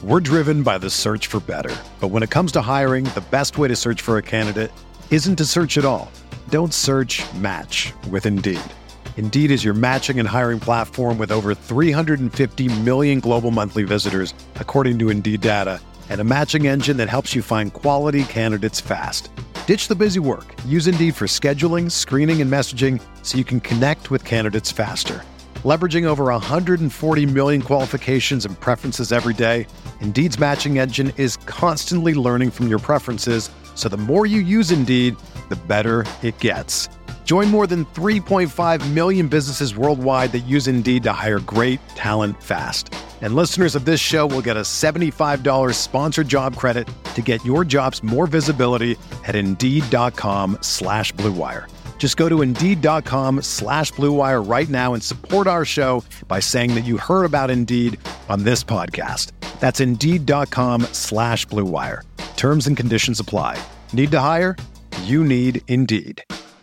We're driven by the search for better. But when it comes to hiring, the best way to search for a candidate isn't to search at all. Don't search, match with Indeed. Indeed is your matching and hiring platform with over 350 million global monthly visitors, according to Indeed data, and a matching engine that helps you find quality candidates fast. Ditch the busy work. Use Indeed for scheduling, screening, and messaging so you can connect with candidates faster. Leveraging over 140 million qualifications and preferences every day, Indeed's matching engine is constantly learning from your preferences, so the more you use Indeed, the better it gets. Join more than 3.5 million businesses worldwide that use Indeed to hire great talent fast. And listeners of this show will get a $75 sponsored job credit to get your jobs more visibility at Indeed.com/Blue Wire. Just go to Indeed.com/Blue Wire right now and support our show by saying that you heard about Indeed on this podcast. That's Indeed.com/Blue Wire. Terms and conditions apply. Need to hire? You need Indeed.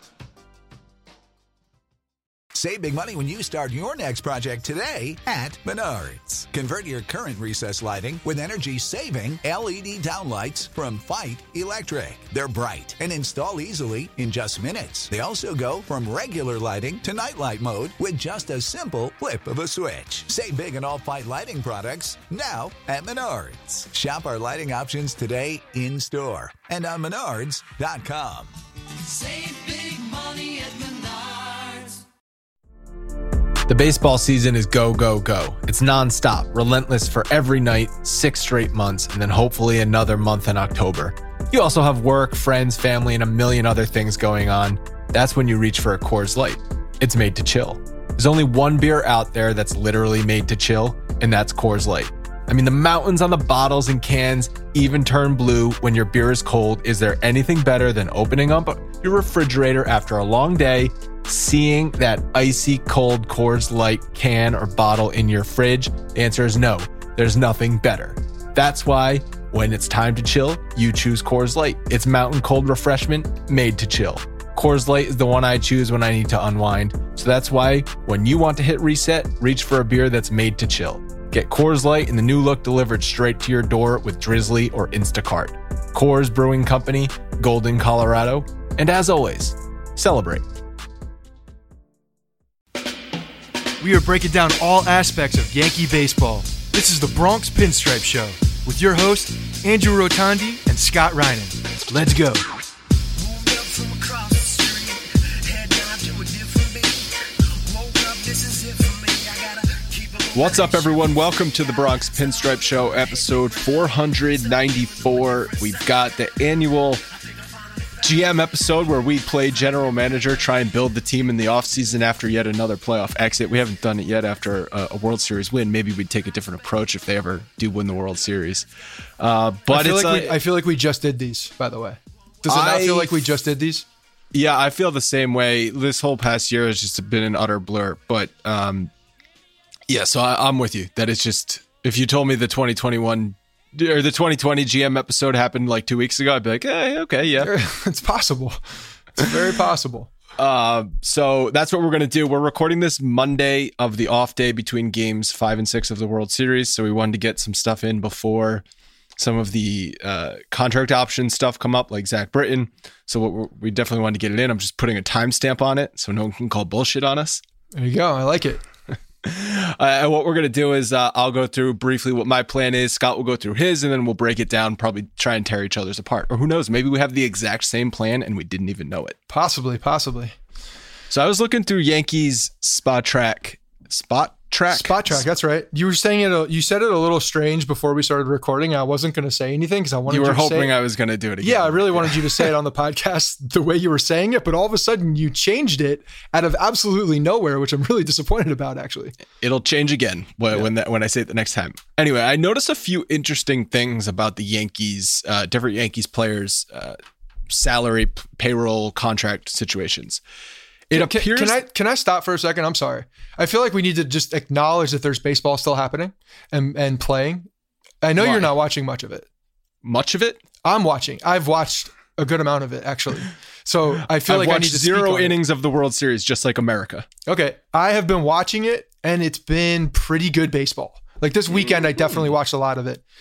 Save big money when you start your next project today at Menards. Convert your current recessed lighting with energy-saving LED downlights from Fight Electric. They're bright and install easily in just minutes. They also go from regular lighting to nightlight mode with just a simple flip of a switch. Save big on all Fight lighting products now at Menards. Shop our lighting options today in-store and on Menards.com. Save big money at Menards. The baseball season is go, go, go. It's nonstop, relentless for every night, 6 straight months, and then hopefully another month in October. You also have work, friends, family, and a million other things going on. That's when you reach for a Coors Light. It's made to chill. There's only one beer out there that's literally made to chill, and that's Coors Light. I mean, the mountains on the bottles and cans even turn blue when your beer is cold. Is there anything better than opening up your refrigerator after a long day, seeing that icy cold Coors Light can or bottle in your fridge? The answer is no. There's nothing better. That's why when it's time to chill, you choose Coors Light. It's mountain cold refreshment made to chill. Coors Light is the one I choose when I need to unwind. So that's why when you want to hit reset, reach for a beer that's made to chill. Get Coors Light in the new look delivered straight to your door with Drizzly or Instacart. Coors Brewing Company, Golden, Colorado. And as always, celebrate. We are breaking down all aspects of Yankee baseball. This is the Bronx Pinstripe Show with your hosts, Andrew Rotondi and Scott Reinen. Let's go. What's up, everyone? Welcome to the Bronx Pinstripe Show, episode 494. We've got the annual GM episode where we play general manager, try and build the team in the offseason after yet another playoff exit. We haven't done it yet after a World Series win. Maybe we'd take a different approach if they ever do win the World Series. But I feel like we just did these, by the way. Does it not feel like we just did these? Yeah, I feel the same way. This whole past year has just been an utter blur. But yeah, so I'm with you that it's just, if you told me the 2021 or the 2020 GM episode happened like 2 weeks ago, I'd be like, hey, okay, yeah. It's possible. It's very possible. So that's what we're going to do. We're recording this Monday of the off day between games 5 and 6 of the World Series. So we wanted to get some stuff in before some of the contract option stuff come up, like Zach Britton. So we definitely wanted to get it in. I'm just putting a timestamp on it so no one can call bullshit on us. There you go. I like it. And what we're going to do is I'll go through briefly what my plan is. Scott will go through his, and then we'll break it down, probably try and tear each other's apart. Or who knows, maybe we have the exact same plan and we didn't even know it. Possibly. So I was looking through Yankees Spot Track, that's right. You were saying it. You said it a little strange before we started recording. I wasn't going to say anything because I wanted you to hoping I was going to do it again. Yeah, I really wanted you to say it on the podcast the way you were saying it, but all of a sudden you changed it out of absolutely nowhere, which I'm really disappointed about. Actually, it'll change again when I say it the next time. Anyway, I noticed a few interesting things about the Yankees, different Yankees players, salary, payroll, contract situations. It appears. Can I stop for a second? I'm sorry. I feel like we need to just acknowledge that there's baseball still happening and playing. I know you're not watching much of it. Much of it? I'm watching. I've watched a good amount of it, actually. So I feel like I need to speak on it. 0 innings of the World Series, just like America. Okay. I have been watching it, and it's been pretty good baseball. Like this weekend, I definitely watched a lot of it.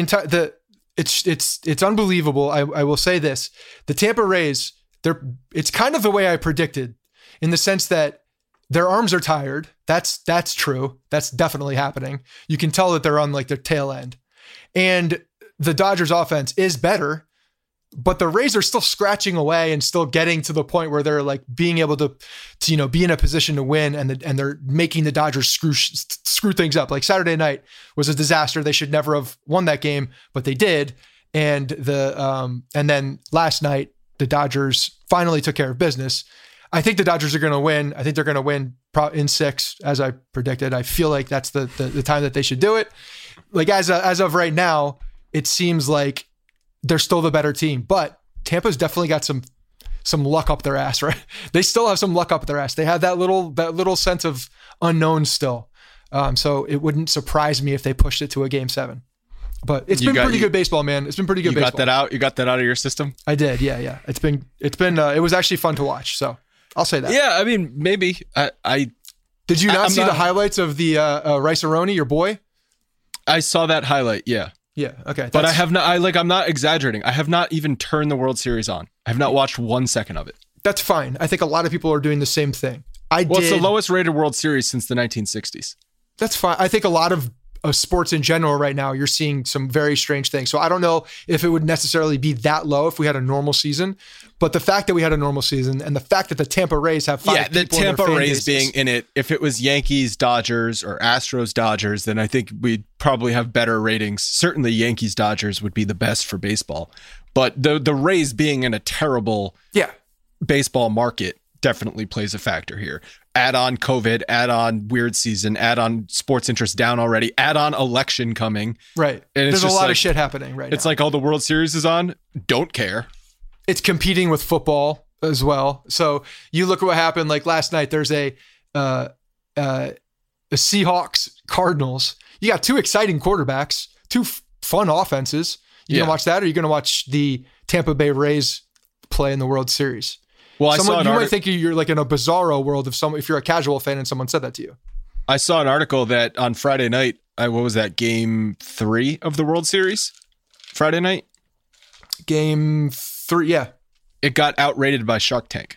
It's unbelievable. I will say this: the Tampa Rays, it's kind of the way I predicted, in the sense that their arms are tired. That's true. That's definitely happening. You can tell that they're on like their tail end, and the Dodgers offense is better, but the Rays are still scratching away and still getting to the point where they're like being able to be in a position to win, and they're making the Dodgers screw things up. Like Saturday night was a disaster. They should never have won that game, but they did. And then last night the Dodgers finally took care of business. I think the Dodgers are going to win. I think they're going to win in 6, as I predicted. I feel like that's the time that they should do it. Like as of right now, it seems like they're still the better team, but Tampa's definitely got some luck up their ass, right? They still have some luck up their ass. They have that little sense of unknown still. So it wouldn't surprise me if they pushed it to a Game 7. But it's been pretty good baseball, man. It's been pretty good baseball. You got that out? You got that out of your system? I did. Yeah. It was actually fun to watch. So I'll say that. Yeah. I mean, maybe did you not see the highlights of the Rice-A-Roni, your boy? I saw that highlight. Yeah. Yeah. Okay. But I have not, I'm not exaggerating. I have not even turned the World Series on. I have not watched 1 second of it. That's fine. I think a lot of people are doing the same thing. It's the lowest rated World Series since the 1960s. That's fine. I think a lot of sports in general right now, you're seeing some very strange things. So I don't know if it would necessarily be that low if we had a normal season, but the fact that we had a normal season and the fact that the Tampa Rays have 5 people in their fan bases, being in it, if it was Yankees, Dodgers, or Astros, Dodgers, then I think we'd probably have better ratings. Certainly Yankees, Dodgers would be the best for baseball, but the Rays being in a terrible baseball market definitely plays a factor here. Add on COVID, add on weird season, add on sports interest down already, add on election coming. Right. And there's a lot of shit happening right now. It's like all the World Series is on. Don't care. It's competing with football as well. So you look at what happened like last night. There's a Seahawks Cardinals. You got 2 exciting quarterbacks, 2 fun offenses. You going to watch that, or are you going to watch the Tampa Bay Rays play in the World Series? Well, you might think you're like in a bizarro world if you're a casual fan and someone said that to you. I saw an article that on Friday night, what was that, Game 3 of the World Series? Friday night? Game 3, yeah. It got outrated by Shark Tank.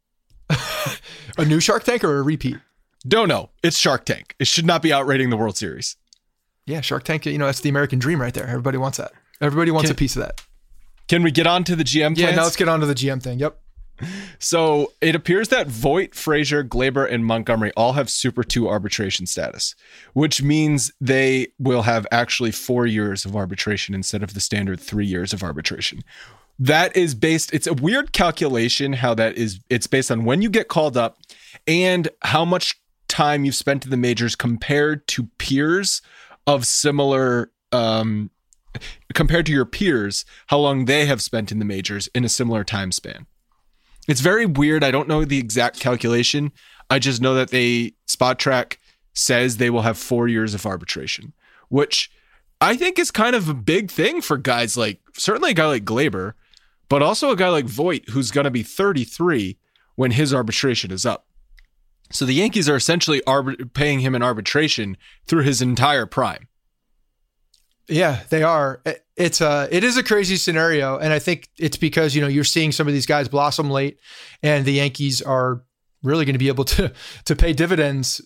A new Shark Tank or a repeat? Don't know. It's Shark Tank. It should not be outrating the World Series. Yeah, Shark Tank, that's the American dream right there. Everybody wants that. Everybody wants a piece of that. Can we get on to the GM plans? Yeah, now let's get on to the GM thing. Yep. So it appears that Voit, Frazier, Glaber, and Montgomery all have Super 2 arbitration status, which means they will have actually 4 years of arbitration instead of the standard 3 years of arbitration. That is it's a weird calculation how that is. It's based on when you get called up and how much time you've spent in the majors compared to peers of similar, compared to your peers, how long they have spent in the majors in a similar time span. It's very weird. I don't know the exact calculation. I just know that Spot Track says they will have 4 years of arbitration, which I think is kind of a big thing for guys like, certainly a guy like Glaber, but also a guy like Voit, who's going to be 33 when his arbitration is up. So the Yankees are essentially paying him an arbitration through his entire prime. Yeah, they are. It is a crazy scenario, and I think it's because you're seeing some of these guys blossom late, and the Yankees are really going to be able to pay dividends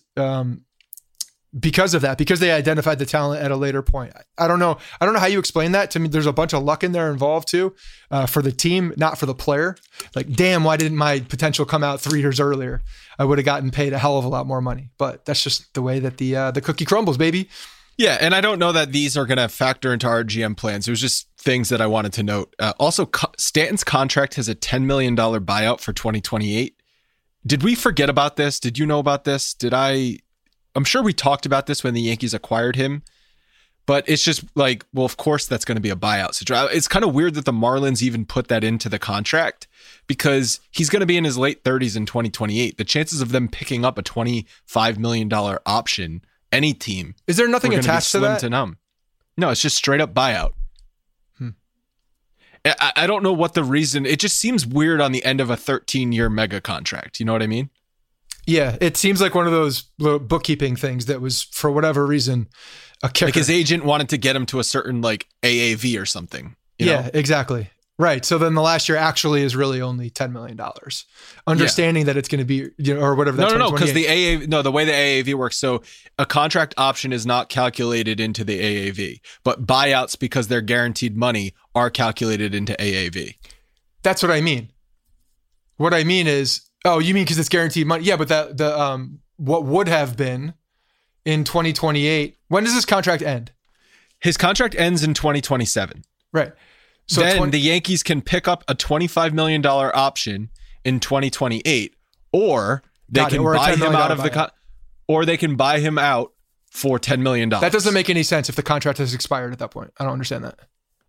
because of that, because they identified the talent at a later point. I don't know how you explain that. To me, there's a bunch of luck in there involved too, for the team, not for the player. Like, damn, why didn't my potential come out 3 years earlier? I would have gotten paid a hell of a lot more money. But that's just the way that the cookie crumbles, baby. Yeah, and I don't know that these are going to factor into our GM plans. It was just things that I wanted to note. Also, Stanton's contract has a $10 million buyout for 2028. Did we forget about this? Did you know about this? I'm sure we talked about this when the Yankees acquired him, but it's just like, well, of course that's going to be a buyout. So it's kind of weird that the Marlins even put that into the contract, because he's going to be in his late 30s in 2028. The chances of them picking up a $25 million option, any team, is there nothing attached to that? No, it's just straight up buyout. I don't know what the reason. It just seems weird on the end of a 13-year mega contract. You know what I mean? Yeah, it seems like one of those bookkeeping things that was, for whatever reason, a kicker. Like his agent wanted to get him to a certain like AAV or something. You know? Exactly. Right. So then the last year actually is really only $10 million. Understanding that it's going to be, or whatever. No, because the way the AAV works. So a contract option is not calculated into the AAV, but buyouts, because they're guaranteed money, are calculated into AAV. That's what I mean. What I mean is, you mean because it's guaranteed money? Yeah, but what would have been in 2028? When does this contract end? His contract ends in 2027. Right. So then the Yankees can pick up a $25 million option in 2028, or they can buy him out of the or they can buy him out for $10 million. That doesn't make any sense if the contract has expired at that point. I don't understand that.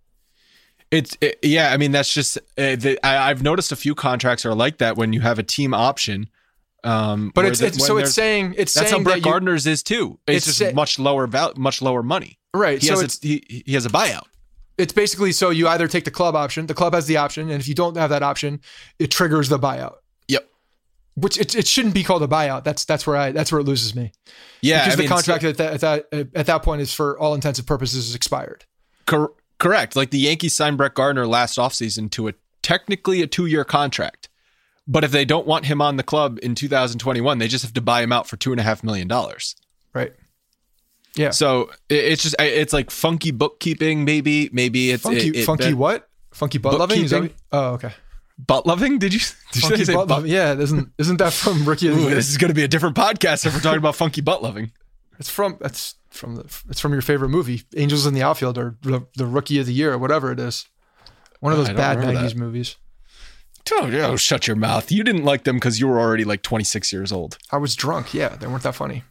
I mean, that's just I've noticed a few contracts are like that when you have a team option. But it's saying that's how Brett Gardner's is too. It's just much lower money. Right. He has a buyout. It's basically, so you either take the club option, the club has the option, and if you don't have that option, it triggers the buyout. Yep. Which it shouldn't be called a buyout. That's where it loses me. Yeah, because the contract at that point is, for all intents and purposes, is expired. Correct. Like the Yankees signed Brett Gardner last offseason to technically a 2-year contract. But if they don't want him on the club in 2021, they just have to buy him out for $2.5 million. Right. Yeah. So it's like funky bookkeeping, maybe. Maybe it's funky what? Funky butt loving? Oh, okay. Butt loving? Did you say butt loving? Yeah. Isn't that from Rookie of the Year? This is going to be a different podcast if we're talking about funky butt loving. It's from your favorite movie, Angels in the Outfield, or the Rookie of the Year, or whatever it is. One of those bad 90s movies. Oh, shut your mouth. You didn't like them because you were already like 26 years old. I was drunk. Yeah, they weren't that funny.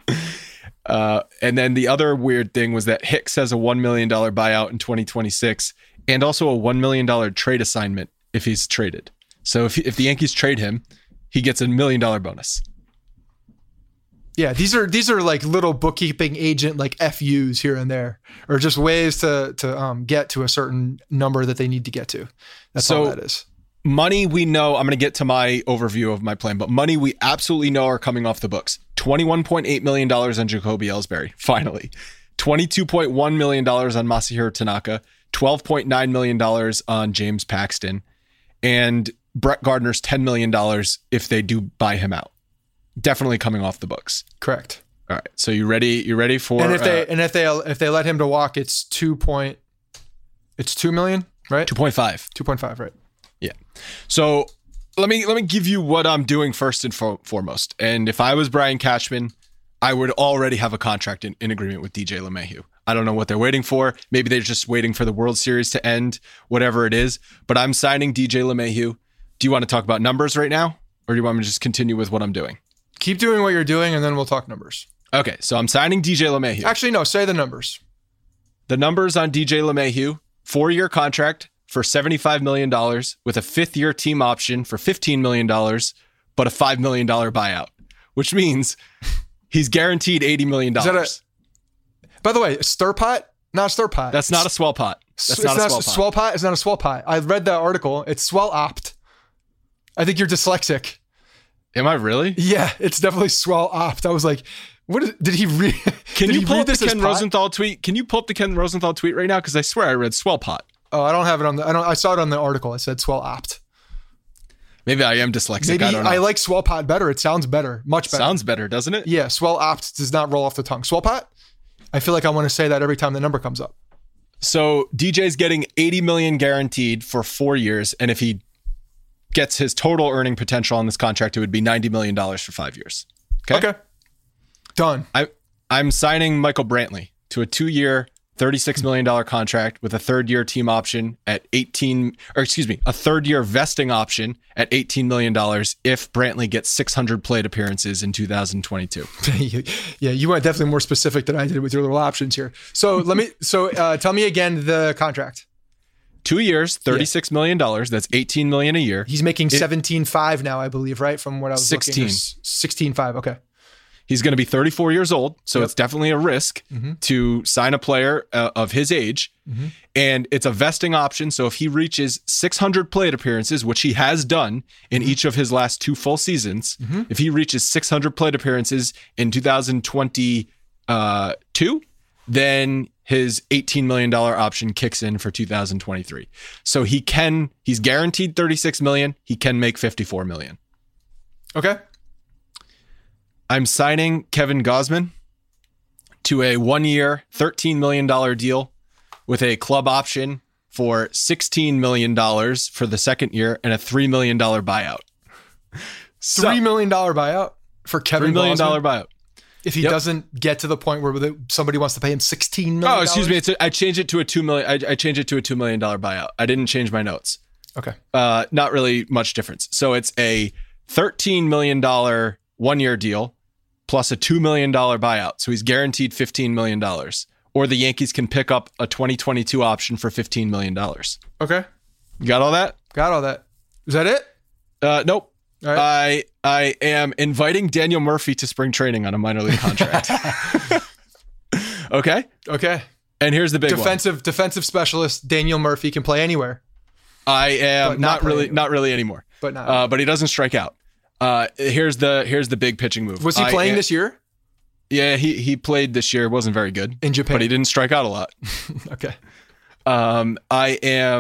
And then the other weird thing was that Hicks has a $1 million buyout in 2026 and also a $1 million trade assignment if he's traded. So if the Yankees trade him, he gets a $1 million bonus. Yeah, these are like little bookkeeping agent like FUs here and there, or just ways to get to a certain number that they need to get to. That's all that is. Money we know, I'm going to get to my overview of my plan, but money we absolutely know are coming off the books. $21.8 million on Jacoby Ellsbury, finally. $22.1 million on Masahiro Tanaka. $12.9 million on James Paxton. And Brett Gardner's $10 million if they do buy him out. Definitely coming off the books. Correct. All right. So you ready for... And if they let him to walk, it's 2 million, right? 2.5. 2.5, right. Yeah. So let me give you what I'm doing first and foremost. And if I was Brian Cashman, I would already have a contract in agreement with DJ LeMahieu. I don't know what they're waiting for. Maybe they're just waiting for the World Series to end, whatever it is. But I'm signing DJ LeMahieu. Do you want to talk about numbers right now? Or do you want me to just continue with what I'm doing? Keep doing what you're doing, and then we'll talk numbers. Okay, so I'm signing DJ LeMahieu. Actually, no, say the numbers. The numbers on DJ LeMahieu, 4-year contract for $75 million with a 5th-year team option for $15 million, but a $5 million buyout, which means he's guaranteed $80 million. By the way, stir pot? Not a stir pot. That's not a swell pot. It's not a swell pot. It's not a swell pot. I read that article. It's swell opt. I think you're dyslexic. Am I really? Yeah, it's definitely swell opt. I was like, did he read? Can you pull up the Ken Rosenthal tweet? Can you pull up the Ken Rosenthal tweet right now? Because I swear I read swell pot. Oh, I don't have it on I saw it on the article. I said swell opt. Maybe I am dyslexic. Maybe I don't know. I like swell pot better. It sounds better. Much better. Sounds better, doesn't it? Yeah, swell opt does not roll off the tongue. Swell pot? I feel like I want to say that every time the number comes up. So DJ's getting $80 million guaranteed for 4 years, and if he gets his total earning potential on this contract, it would be $90 million for 5 years. Okay. Done. I'm signing Michael Brantley to a 2-year, $36 million contract with a 3rd-year team option at a 3rd-year vesting option at $18 million if Brantley gets 600 plate appearances in 2022. Yeah, you went definitely more specific than I did with your little options here. So tell me again the contract. 2 years, $36 million. That's $18 million a year. He's making 17.5 now, I believe, right? From what I was 16. looking. 16.5. Okay. He's going to be 34 years old, so it's definitely a risk to sign a player of his age. And it's a vesting option. So if he reaches 600 plate appearances, which he has done in each of his last 2 full seasons, if he reaches 600 plate appearances in 2022, then his $18 million option kicks in for 2023. So he's guaranteed $36 million. He can make $54 million. Okay. I'm signing Kevin Gausman to a 1-year, $13 million deal with a club option for $16 million for the second year and a $3 million buyout. $3 million buyout for Kevin $3 million Gausman? buyout. If he doesn't get to the point where somebody wants to pay him $16 million? Oh, excuse me. I changed it to a $2 million. I changed it to a $2 million buyout. I didn't change my notes. Okay. Not really much difference. So it's a $13 million 1-year deal plus a $2 million buyout. So he's guaranteed $15 million. Or the Yankees can pick up a 2022 option for $15 million. Okay. You got all that? Got all that. Is that it? Nope. All right. I am inviting Daniel Murphy to spring training on a minor league contract. Okay? Okay. And here's the big one. Defensive specialist Daniel Murphy can play anywhere. I am But not really anymore. But he doesn't strike out. Here's the big pitching move. Was he playing this year? Yeah, he played this year. Wasn't very good In Japan. but he didn't strike out a lot. Okay. I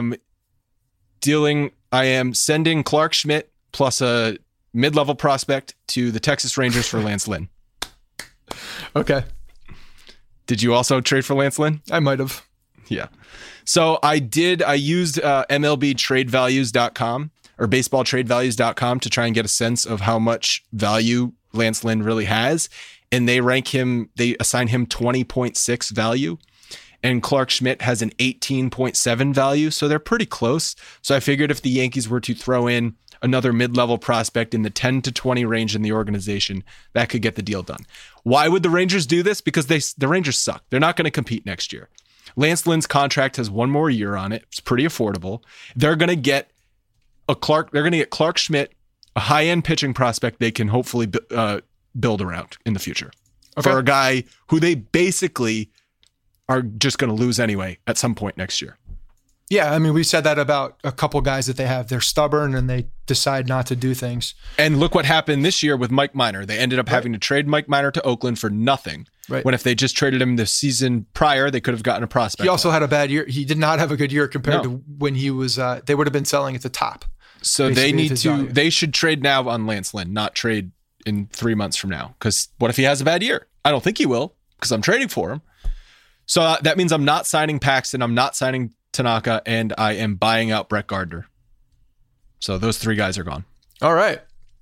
am sending Clark Schmidt plus a mid-level prospect to the Texas Rangers for Lance Lynn. Okay. Did you also trade for Lance Lynn? I might have. Yeah. So I used MLBTradeValues.com or BaseballTradeValues.com to try and get a sense of how much value Lance Lynn really has. And they assign him 20.6 value. And Clark Schmidt has an 18.7 value. So they're pretty close. So I figured if the Yankees were to throw in another mid-level prospect in the 10 to 20 range in the organization, that could get the deal done. Why would the Rangers do this? Because the Rangers suck. They're not going to compete next year. Lance Lynn's contract has 1 more year on it. It's pretty affordable. They're going to get Clark Schmidt, a high-end pitching prospect they can hopefully build around in the future. Okay. For a guy who they basically are just going to lose anyway at some point next year. Yeah, I mean, we said that about a couple guys that they have. They're stubborn and they decide not to do things. And look what happened this year with Mike Minor. They ended up having to trade Mike Minor to Oakland for nothing. Right. When if they just traded him the season prior, they could have gotten a prospect. He also had a bad year. He did not have a good year compared to when he was, they would have been selling at the top. So they should trade now on Lance Lynn, not trade in 3 months from now. Because what if he has a bad year? I don't think he will because I'm trading for him. So that means I'm not signing Paxton. I'm not signing Tanaka, and I am buying out Brett Gardner. So those 3 guys are gone. All right.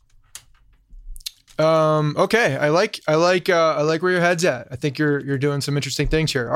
Okay. I like where your head's at. I think you're doing some interesting things here.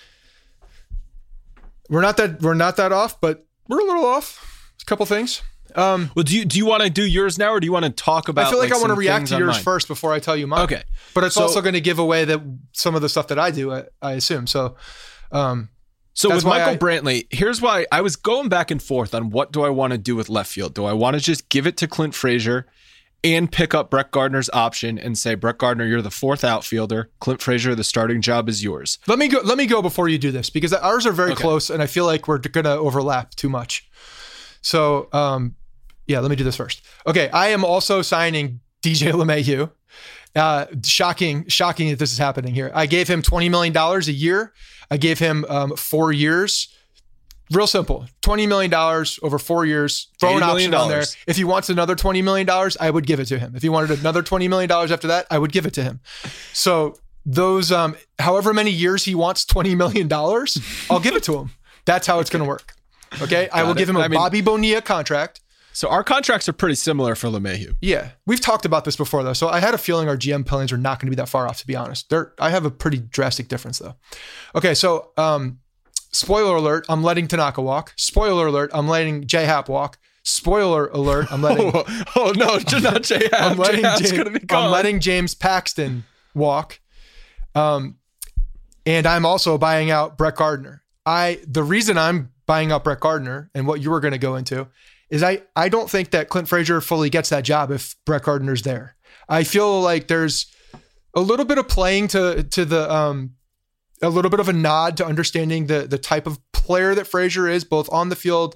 We're not that off, but we're a little off. A couple things. Well, do you want to do yours now, or do you want to talk about? I feel like I want to some react things to on yours mine? first before I tell you mine. Okay, but it's also going to give away some of the stuff that I do. I assume so. So with Michael Brantley, here's why I was going back and forth on what do I want to do with left field. Do I want to just give it to Clint Frazier and pick up Brett Gardner's option and say, Brett Gardner, you're the 4th outfielder. Clint Frazier, the starting job is yours. Let me go before you do this because ours are very close and I feel like we're going to overlap too much. So, yeah, let me do this first. Okay. I am also signing DJ LeMahieu. Shocking that this is happening here. I gave him $20 million a year. I gave him 4 years. Real simple. $20 million over 4 years. Throw an option on there. If he wants another $20 million, I would give it to him. If he wanted another $20 million after that, I would give it to him. So those, however many years he wants $20 million, I'll give it to him. That's how it's going to work. Okay. I will give him a Bobby Bonilla contract. So our contracts are pretty similar for LeMahieu. Yeah. We've talked about this before though. So I had a feeling our GM plans are not going to be that far off, to be honest. I have a pretty drastic difference though. Okay. So, spoiler alert, I'm letting Tanaka walk. Spoiler alert, I'm letting J-Hap walk. Spoiler alert, I'm letting... oh no, not J-Hap. I'm letting James Paxton walk. And I'm also buying out Brett Gardner. The reason I'm buying out Brett Gardner and what you were going to go into is I don't think that Clint Frazier fully gets that job if Brett Gardner's there. I feel like there's a little bit of playing to the a little bit of a nod to understanding the type of player that Frazier is, both on the field.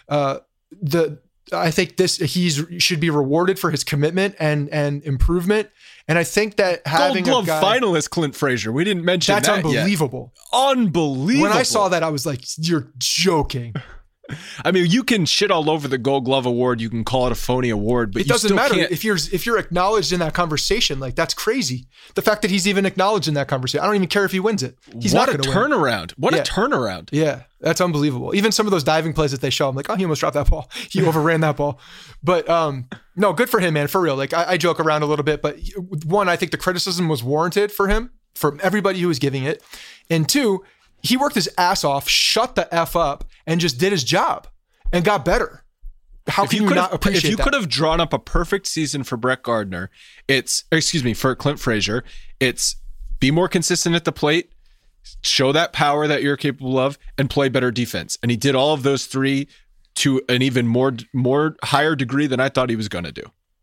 I think he should be rewarded for his commitment and improvement. And I think that having Gold Glove finalist Clint Frazier, we didn't mention that's that unbelievable. Yet. Unbelievable. When I saw that, I was like, "You're joking." I mean, you can shit all over the Gold Glove award. You can call it a phony award, but it doesn't matter can't. if you're acknowledged in that conversation. Like, that's crazy. The fact that he's even acknowledged in that conversation, I don't even care if he wins it. He's what not a going to win. turnaround! What a turnaround! Yeah, that's unbelievable. Even some of those diving plays that they show, I'm like, oh, he almost dropped that ball. He overran that ball. But no, good for him, man. For real. Like, I joke around a little bit, but one, I think the criticism was warranted for him, from everybody who was giving it, and two, he worked his ass off, shut the F up, and just did his job. And got better. How can you not appreciate that? If you could have drawn up a perfect season for Brett Gardner, for Clint Frazier, it's be more consistent at the plate, show that power that you're capable of, and play better defense. And he did all of those three to an even more higher degree than I thought he was going to do.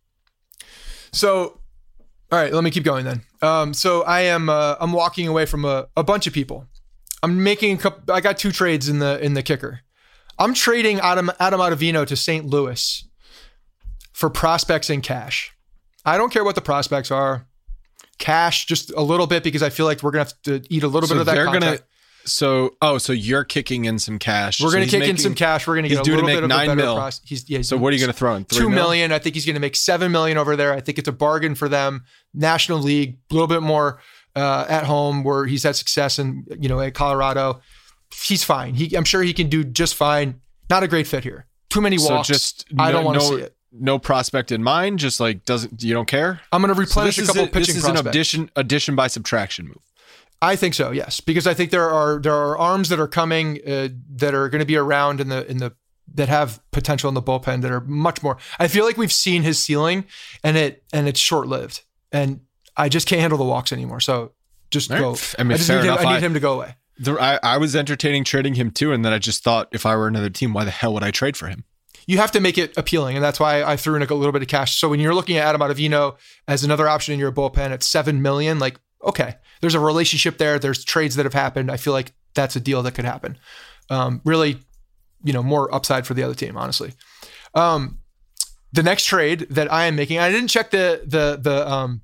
So, all right, let me keep going then. So I'm walking away from a bunch of people. I'm making I got 2 trades in the kicker. I'm trading Adam Ottavino to St. Louis for prospects and cash. I don't care what the prospects are. Cash, just a little bit, because I feel like we're going to have to eat a little bit of that contract. So you're kicking in some cash. We're going to kick in some cash. We're going to get a little bit of a better price. So what are you going to throw in? $2 million. I think he's going to make $7 million over there. I think it's a bargain for them. National League, a little bit more at home, where he's had success in, at Colorado. He's fine. I'm sure he can do just fine. Not a great fit here. Too many walks. I don't want to see it. No prospect in mind. Just like you don't care. I'm going to replenish a couple pitching prospects. This is an addition by subtraction move. I think so. Yes, because I think there are arms that are coming that are going to be around in the that have potential in the bullpen that are much more. I feel like we've seen his ceiling, and it's short lived, and I just can't handle the walks anymore. So just go. I mean, I need him to go away. I was entertaining trading him too, and then I just thought, if I were another team, why the hell would I trade for him? You have to make it appealing, and that's why I threw in a little bit of cash. So when you're looking at Adam Ottavino as another option in your bullpen at $7 million, like, okay, there's a relationship there. There's trades that have happened. I feel like that's a deal that could happen. Really, more upside for the other team, honestly. The next trade that I am making, I didn't check the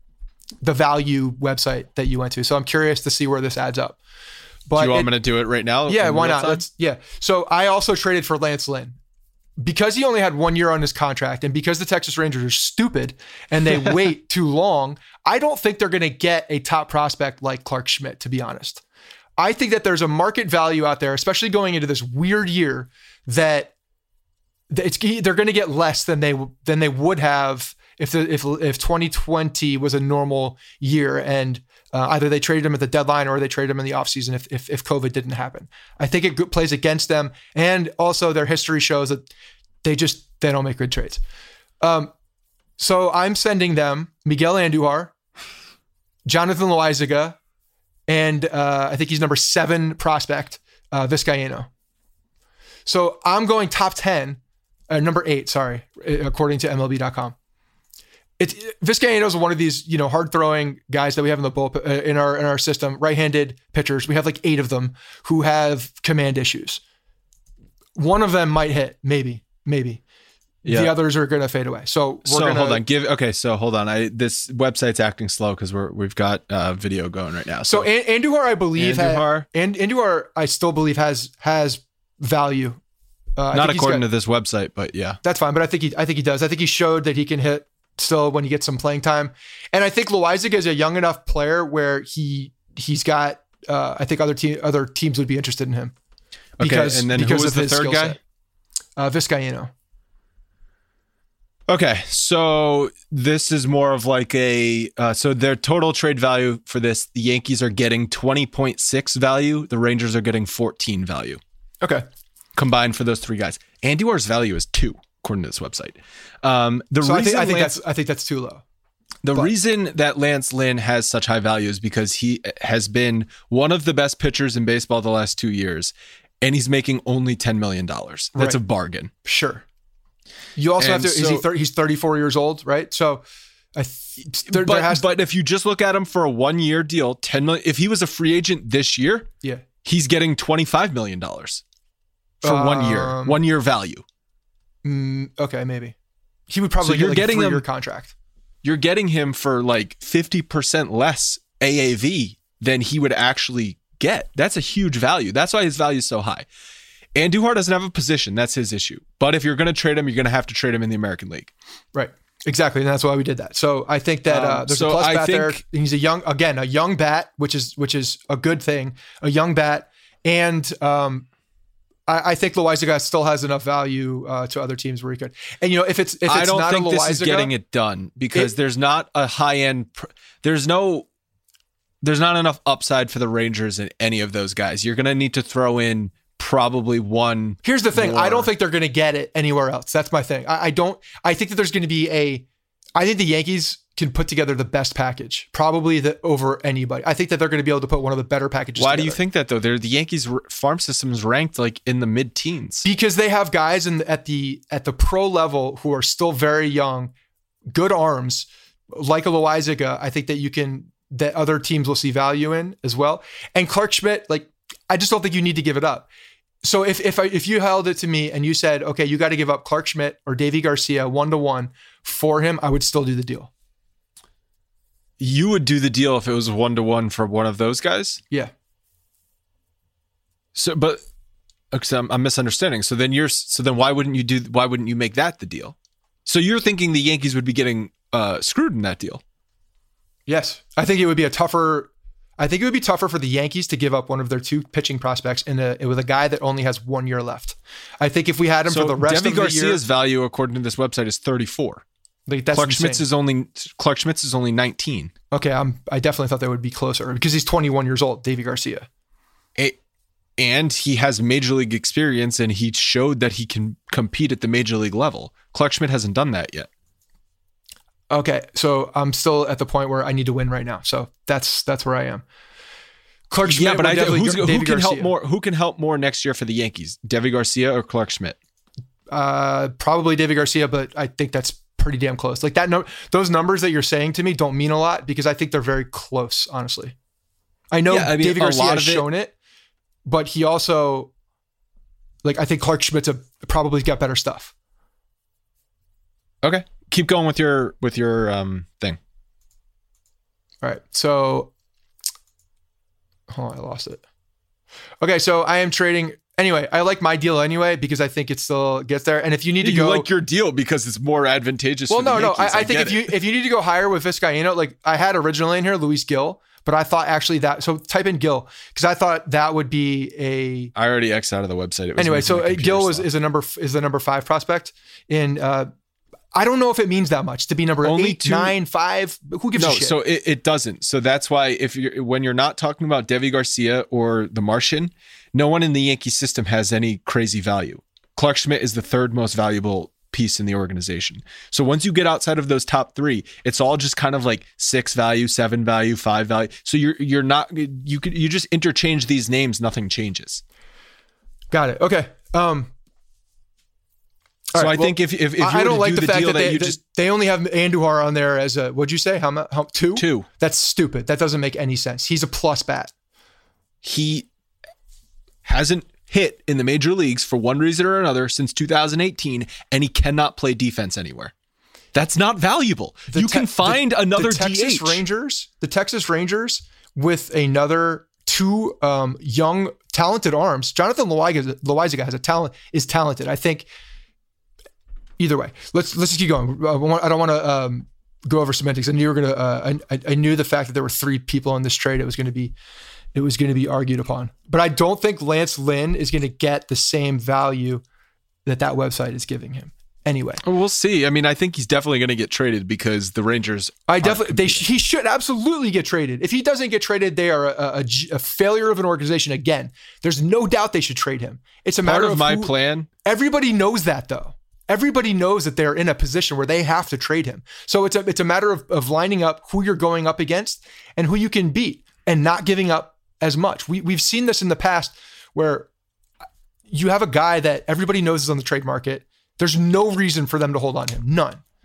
value website that you went to, so I'm curious to see where this adds up. But do you want me to do it right now? Yeah, why not? So I also traded for Lance Lynn. Because he only had 1 year on his contract, and because the Texas Rangers are stupid and they wait too long, I don't think they're going to get a top prospect like Clark Schmidt, to be honest. I think that there's a market value out there, especially going into this weird year, that they're going to get less than they would have if 2020 was a normal year, and either they traded him at the deadline or they traded him in the offseason if COVID didn't happen. I think it plays against them, and also their history shows that they don't make good trades. So I'm sending them Miguel Andujar, Jonathan Loaizaga, and I think he's number 7 prospect, Vizcaino. So I'm going top 10, number 8, sorry, according to MLB.com. Vizcaino is one of these, hard throwing guys that we have in the bullpen in our system, right-handed pitchers. We have like 8 of them who have command issues. One of them might hit, maybe. Yeah. The others are going to fade away. So hold on. Hold on. This website's acting slow because we've got video going right now. So Andujar, I believe, Andujar, I still believe has value. Not according to this website, but yeah, that's fine. But I think he does. I think he showed that he can hit still when he gets some playing time. And I think Loaizaga is a young enough player where he's got, I think other teams would be interested in him. Because and then who was the third guy? Vizcaino. Okay, so this is more of like so their total trade value for this, the Yankees are getting 20.6 value. The Rangers are getting 14 value. Okay. Combined for those 3 guys. Andujar's value is 2, according to this website. I think that's too low. The reason that Lance Lynn has such high value is because he has been one of the best pitchers in baseball the last 2 years, and he's making only $10 million. That's a bargain. Sure. You also have to, he's 34 years old, right? So But if you just look at him for a 1 year deal, $10 million. If he was a free agent this year, he's getting $25 million for 1 year value. Okay, maybe he would probably get a 3-year contract. You're getting him for like 50% less AAV than he would actually get. That's a huge value. That's why his value is so high. Andujar doesn't have a position. That's his issue. But if you're going to trade him, you're going to have to trade him in the American League. Right. Exactly. And that's why we did that. So I think that there's a plus bat there. He's a young bat, which is a good thing, a young bat. And I think Loaisiga still has enough value to other teams where he could. And, if it's I don't not think a Loaisiga, this is getting it done because there's not a high end. There's not enough upside for the Rangers in any of those guys. You're going to need to throw in probably one. Here's the thing. more. I don't think they're going to get it anywhere else. That's my thing. I think that there's going to be I think the Yankees can put together the best package, probably over anybody. I think that they're going to be able to put one of the better packages Why together. do you think that though? The Yankees farm system is ranked like in the mid-teens. Because they have guys at the pro level who are still very young, good arms, like a Loaisiga. I think that other teams will see value in as well. And Clark Schmidt, I just don't think you need to give it up. So if you held it to me and you said, okay, you got to give up Clark Schmidt or Davy Garcia 1-to-1 for him, I would still do the deal. You would do the deal if it was 1-to-1 for one of those guys? Yeah. So, but I'm misunderstanding. So then why wouldn't you make that the deal? So you're thinking the Yankees would be getting screwed in that deal? Yes. I think it would be tougher for the Yankees to give up one of their 2 pitching prospects with a guy that only has 1 year left. I think if we had him for the rest of the year, Garcia's value, according to this website, is 34. That's Clark Schmidt's is only 19. Okay, I definitely thought that would be closer because he's 21 years old, Davy Garcia. And he has major league experience, and he showed that he can compete at the major league level. Clark Schmidt hasn't done that yet. Okay, so I'm still at the point where I need to win right now. So that's where I am. Clark Schmidt, but who can help Garcia. more? Who can help more next year for the Yankees? Davy Garcia or Clark Schmidt? Probably Davy Garcia, but I think that's pretty damn close. Like that. Those numbers that you're saying to me don't mean a lot because I think they're very close. Honestly, I know Davy Garcia has shown it, but he also, I think Clark Schmidt's probably got better stuff. Okay. Keep going with your thing. All right. So, I lost it. Okay. So I am trading. Anyway, I like my deal anyway because I think it still gets there. And if you need to go, you like your deal because it's more advantageous. Well, for the Yankees. I think if you need to go higher with Vizcaino, like I had originally in here, Luis Gil, but I thought actually that. So type in Gil because I thought that would be I already X'd out of the website. Anyway, so Gil is the number 5 prospect in. I don't know if it means that much to be number 8, 9, 5. Who gives a shit? So it doesn't. So that's why when you're not talking about Davy Garcia or the Martian, no one in the Yankee system has any crazy value. Clark Schmidt is the 3rd most valuable piece in the organization. So once you get outside of those top 3, it's all just kind of like 6 value, 7 value, 5 value. So you're not you just interchange these names, nothing changes. Got it. Okay. So I think if you I don't like do the fact deal that they only have Andujar on there as a, what'd you say? How 2? 2. That's stupid. That doesn't make any sense. He's a plus bat. He hasn't hit in the major leagues for one reason or another since 2018, and he cannot play defense anywhere. That's not valuable. You can find another DH. The Texas Rangers with another 2 young, talented arms. Jonathan Loaisiga is talented. I think. Either way, let's just keep going. I don't want to go over semantics. I knew you were gonna. I knew the fact that there were 3 people in this trade. It was going to be argued upon. But I don't think Lance Lynn is going to get the same value that website is giving him. Anyway, we'll see. I mean, I think he's definitely going to get traded because the Rangers. He should absolutely get traded. If he doesn't get traded, they are a failure of an organization again. There's no doubt they should trade him. It's a matter of my plan. Everybody knows that though. Everybody knows that they're in a position where they have to trade him. So it's a matter of lining up who you're going up against and who you can beat and not giving up as much. We've seen this in the past where you have a guy that everybody knows is on the trade market. There's no reason for them to hold on to him. None.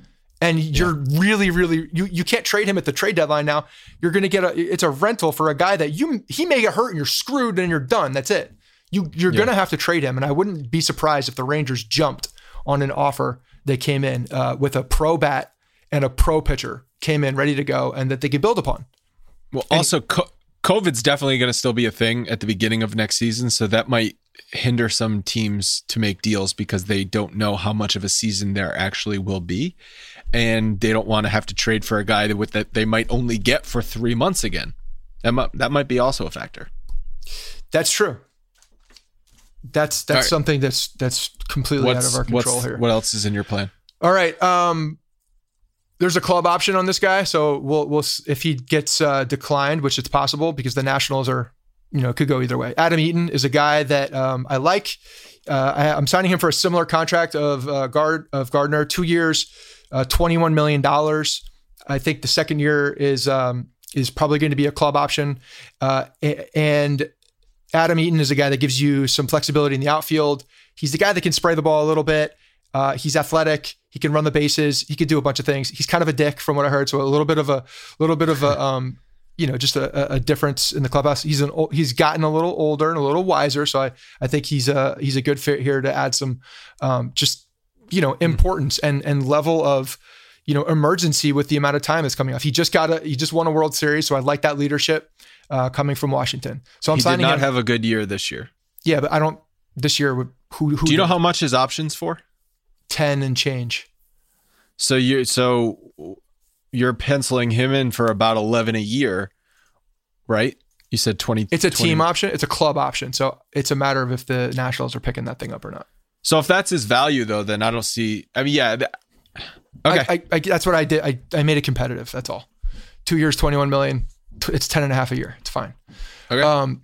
And you're really, you can't trade him at the trade deadline now. You're going to get it's a rental for a guy that he may get hurt and you're screwed and you're done. That's it. You're going to have to trade him. And I wouldn't be surprised if the Rangers jumped on an offer that came in with a pro bat and a pro pitcher came in ready to go and that they could build upon. Well, also COVID's definitely going to still be a thing at the beginning of next season. So that might hinder some teams to make deals because they don't know how much of a season there actually will be. And they don't want to have to trade for a guy that they might only get for 3 months again. That might be also a factor. That's true. That's right. Something that's completely out of our control here. What else is in your plan? All right. There's a club option on this guy. So we'll if he gets declined, which it's possible because the Nationals are, could go either way. Adam Eaton is a guy that I like. I'm signing him for a similar contract of Gardner, 2 years, $21 million. I think the second year is probably going to be a club option. And Adam Eaton is a guy that gives you some flexibility in the outfield. He's the guy that can spray the ball a little bit. He's athletic. He can run the bases. He can do a bunch of things. He's kind of a dick from what I heard. So a little bit of a just a difference in the clubhouse. He's gotten a little older and a little wiser. So I think he's a good fit here to add some, importance and level of, emergency with the amount of time that's coming off. He just won a World Series. So I like that leadership coming from Washington. So I'm signing him. He did not have a good year this year. Yeah, but this year, who do you know how much his options for? 10 and change. So you're penciling him in for about 11 a year, right? You said 20. It's a team option. It's a club option. So it's a matter of if the Nationals are picking that thing up or not. So if that's his value though, then I don't see, okay. I that's what I did. I made it competitive. That's all. 2 years, 21 million. It's 10 and a half a year. It's fine. Okay.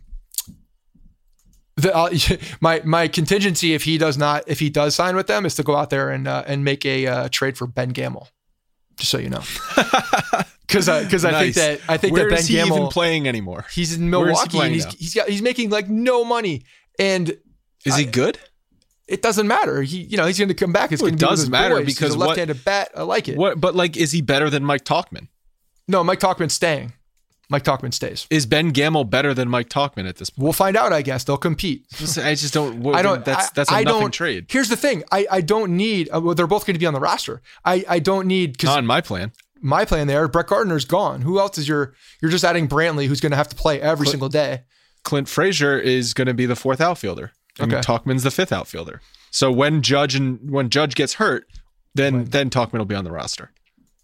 My contingency if he does sign with them is to go out there and make a trade for Ben Gamel, just so you know, because nice. I think Where that Ben is he Gamel even playing anymore? He's in Milwaukee and he's making like no money. And is he good? It doesn't matter. He's going to come back. It's going to be does matter boys. because he's a left-handed bat. I like it. But is he better than Mike Tauchman? No, Mike Tauchman's staying. Mike Tauchman stays. Is Ben Gamel better than Mike Tauchman at this point? We'll find out, I guess. They'll compete. I just don't. That's a nothing trade. Here's the thing. I don't need. They're both going to be on the roster. I don't need. Not in my plan. My plan there. Brett Gardner's gone. Who else is you're just adding Brantley, who's going to have to play every single day. Clint Frazier is going to be the fourth outfielder. And Tauchman's the fifth outfielder. So when Judge gets hurt, then Tauchman will be on the roster.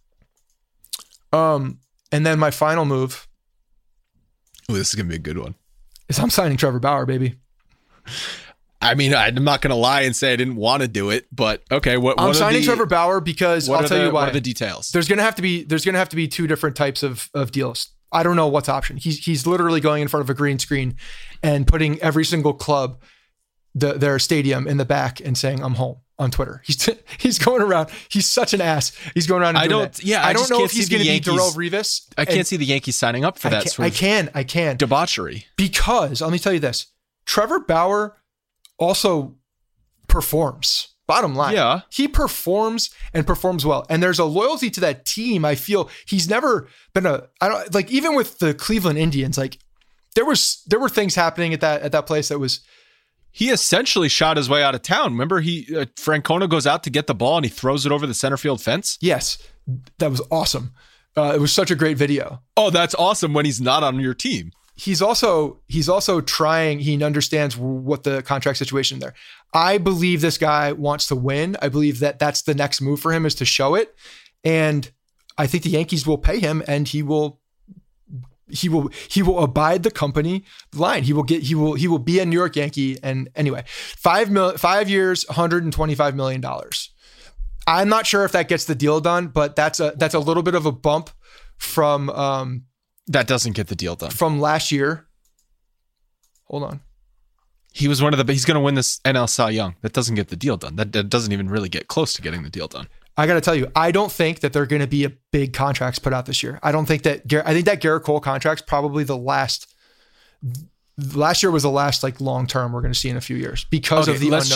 And then my final move. Oh, this is going to be a good one. Is I'm signing Trevor Bauer, baby. I mean, I'm not going to lie and say I didn't want to do it, but okay. I'm signing Trevor Bauer because I'll tell you why. What are the details? There's going to have to be two different types of deals. I don't know what's option. He's literally going in front of a green screen and putting every single club, their stadium in the back and saying, "I'm home." On Twitter. He's going around. He's such an ass. He's going around and doing that. Yeah, I don't know if he's going to be Darrelle Revis. I can't see the Yankees signing up for that sort of I can. Debauchery. Because, let me tell you this, Trevor Bauer also performs. Bottom line. Yeah. He performs and performs well. And there's a loyalty to that team. I feel he's never been even with the Cleveland Indians, like there were things happening at that place that was. He essentially shot his way out of town. Remember, Francona goes out to get the ball and he throws it over the center field fence? Yes. That was awesome. It was such a great video. Oh, that's awesome when he's not on your team. He's also trying. He understands what the contract situation there. I believe this guy wants to win. I believe that's the next move for him is to show it. And I think the Yankees will pay him and he will abide the company line. He will be a New York Yankee. And anyway, 5 years, $125 million. I'm not sure if that gets the deal done, but that's a little bit of a bump from, that doesn't get the deal done from last year. Hold on. He was he's going to win this NL Cy Young. That doesn't get the deal done. That doesn't even really get close to getting the deal done. I got to tell you, I don't think that they're going to be a big contracts put out this year. I think that Garrett Cole contract's probably the last year was the last like long term we're going to see in a few years because of the unknown.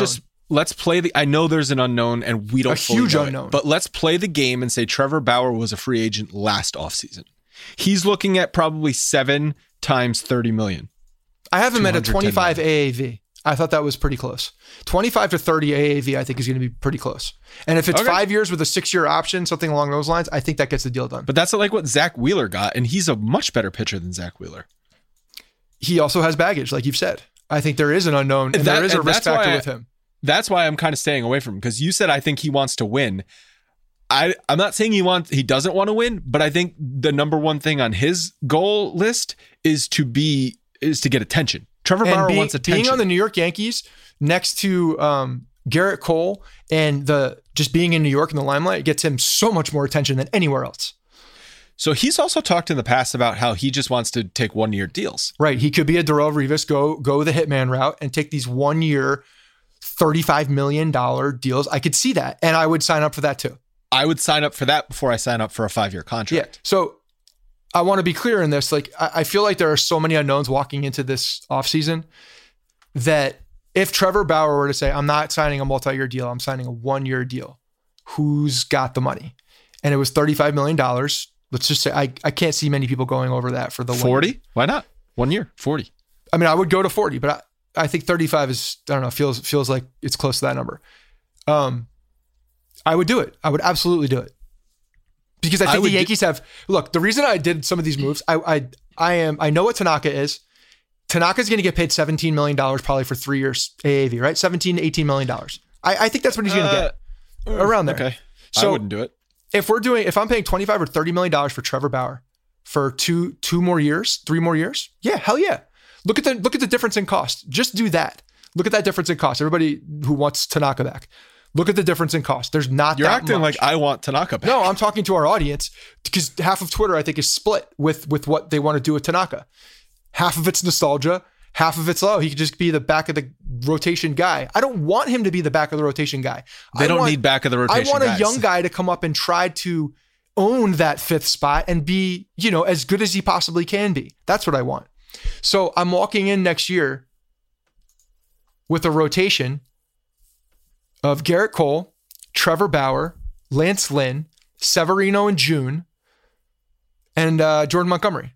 let's play I know there's an unknown and we don't fully huge know unknown. it, but let's play the game and say Trevor Bauer was a free agent last offseason. He's looking at probably 7 times $30 million. I have him at a 25 million. AAV. I thought that was pretty close. 25 to 30 AAV, I think, is going to be pretty close. And if it's 5 years with a 6-year option, something along those lines, I think that gets the deal done. But that's like what Zach Wheeler got, and he's a much better pitcher than Zach Wheeler. He also has baggage, like you've said. I think there is an unknown, and there is a risk factor with him. That's why I'm kind of staying away from him, because you said I think he wants to win. I'm not saying he doesn't want to win, but I think the number one thing on his goal list is to get attention. Trevor Bauer wants attention. Being on the New York Yankees next to Garrett Cole and just being in New York in the limelight gets him so much more attention than anywhere else. So he's also talked in the past about how he just wants to take 1-year deals. Right. He could be a Darrelle Revis, go the hitman route and take these 1-year, $35 million deals. I could see that. And I would sign up for that too. I would sign up for that before I sign up for a 5-year contract. Yeah. So I want to be clear in this. Like, I feel like there are so many unknowns walking into this offseason that if Trevor Bauer were to say, I'm not signing a multi-year deal, I'm signing a 1-year deal, who's got the money? And it was $35 million. Let's just say I can't see many people going over that for the 40? Why not? 1 year, 40. I mean, I would go to 40, but I think 35 is, I don't know, feels like it's close to that number. I would do it. I would absolutely do it. Because I think the Yankees look, the reason I did some of these moves, I know what Tanaka is. Tanaka's going to get paid $17 million probably for 3 years AAV, right? $17 to $18 million. I think that's what he's going to get around there. Okay. So I wouldn't do it. If I'm paying $25 or $30 million for Trevor Bauer for 2 more years, 3 more years, yeah, hell yeah. Look at the difference in cost. Just do that. Look at that difference in cost. Everybody who wants Tanaka back, look at the difference in cost. There's not You're that acting much. like I want Tanaka back. No, I'm talking to our audience because half of Twitter, I think, is split with what they want to do with Tanaka. Half of it's nostalgia. Half of it's, he could just be the back of the rotation guy. I don't want him to be the back of the rotation guy. They don't need back of the rotation I want guys. a young guy to come up and try to own that 5th spot and be, as good as he possibly can be. That's what I want. So I'm walking in next year with a rotation of Garrett Cole, Trevor Bauer, Lance Lynn, Severino in June, and Jordan Montgomery.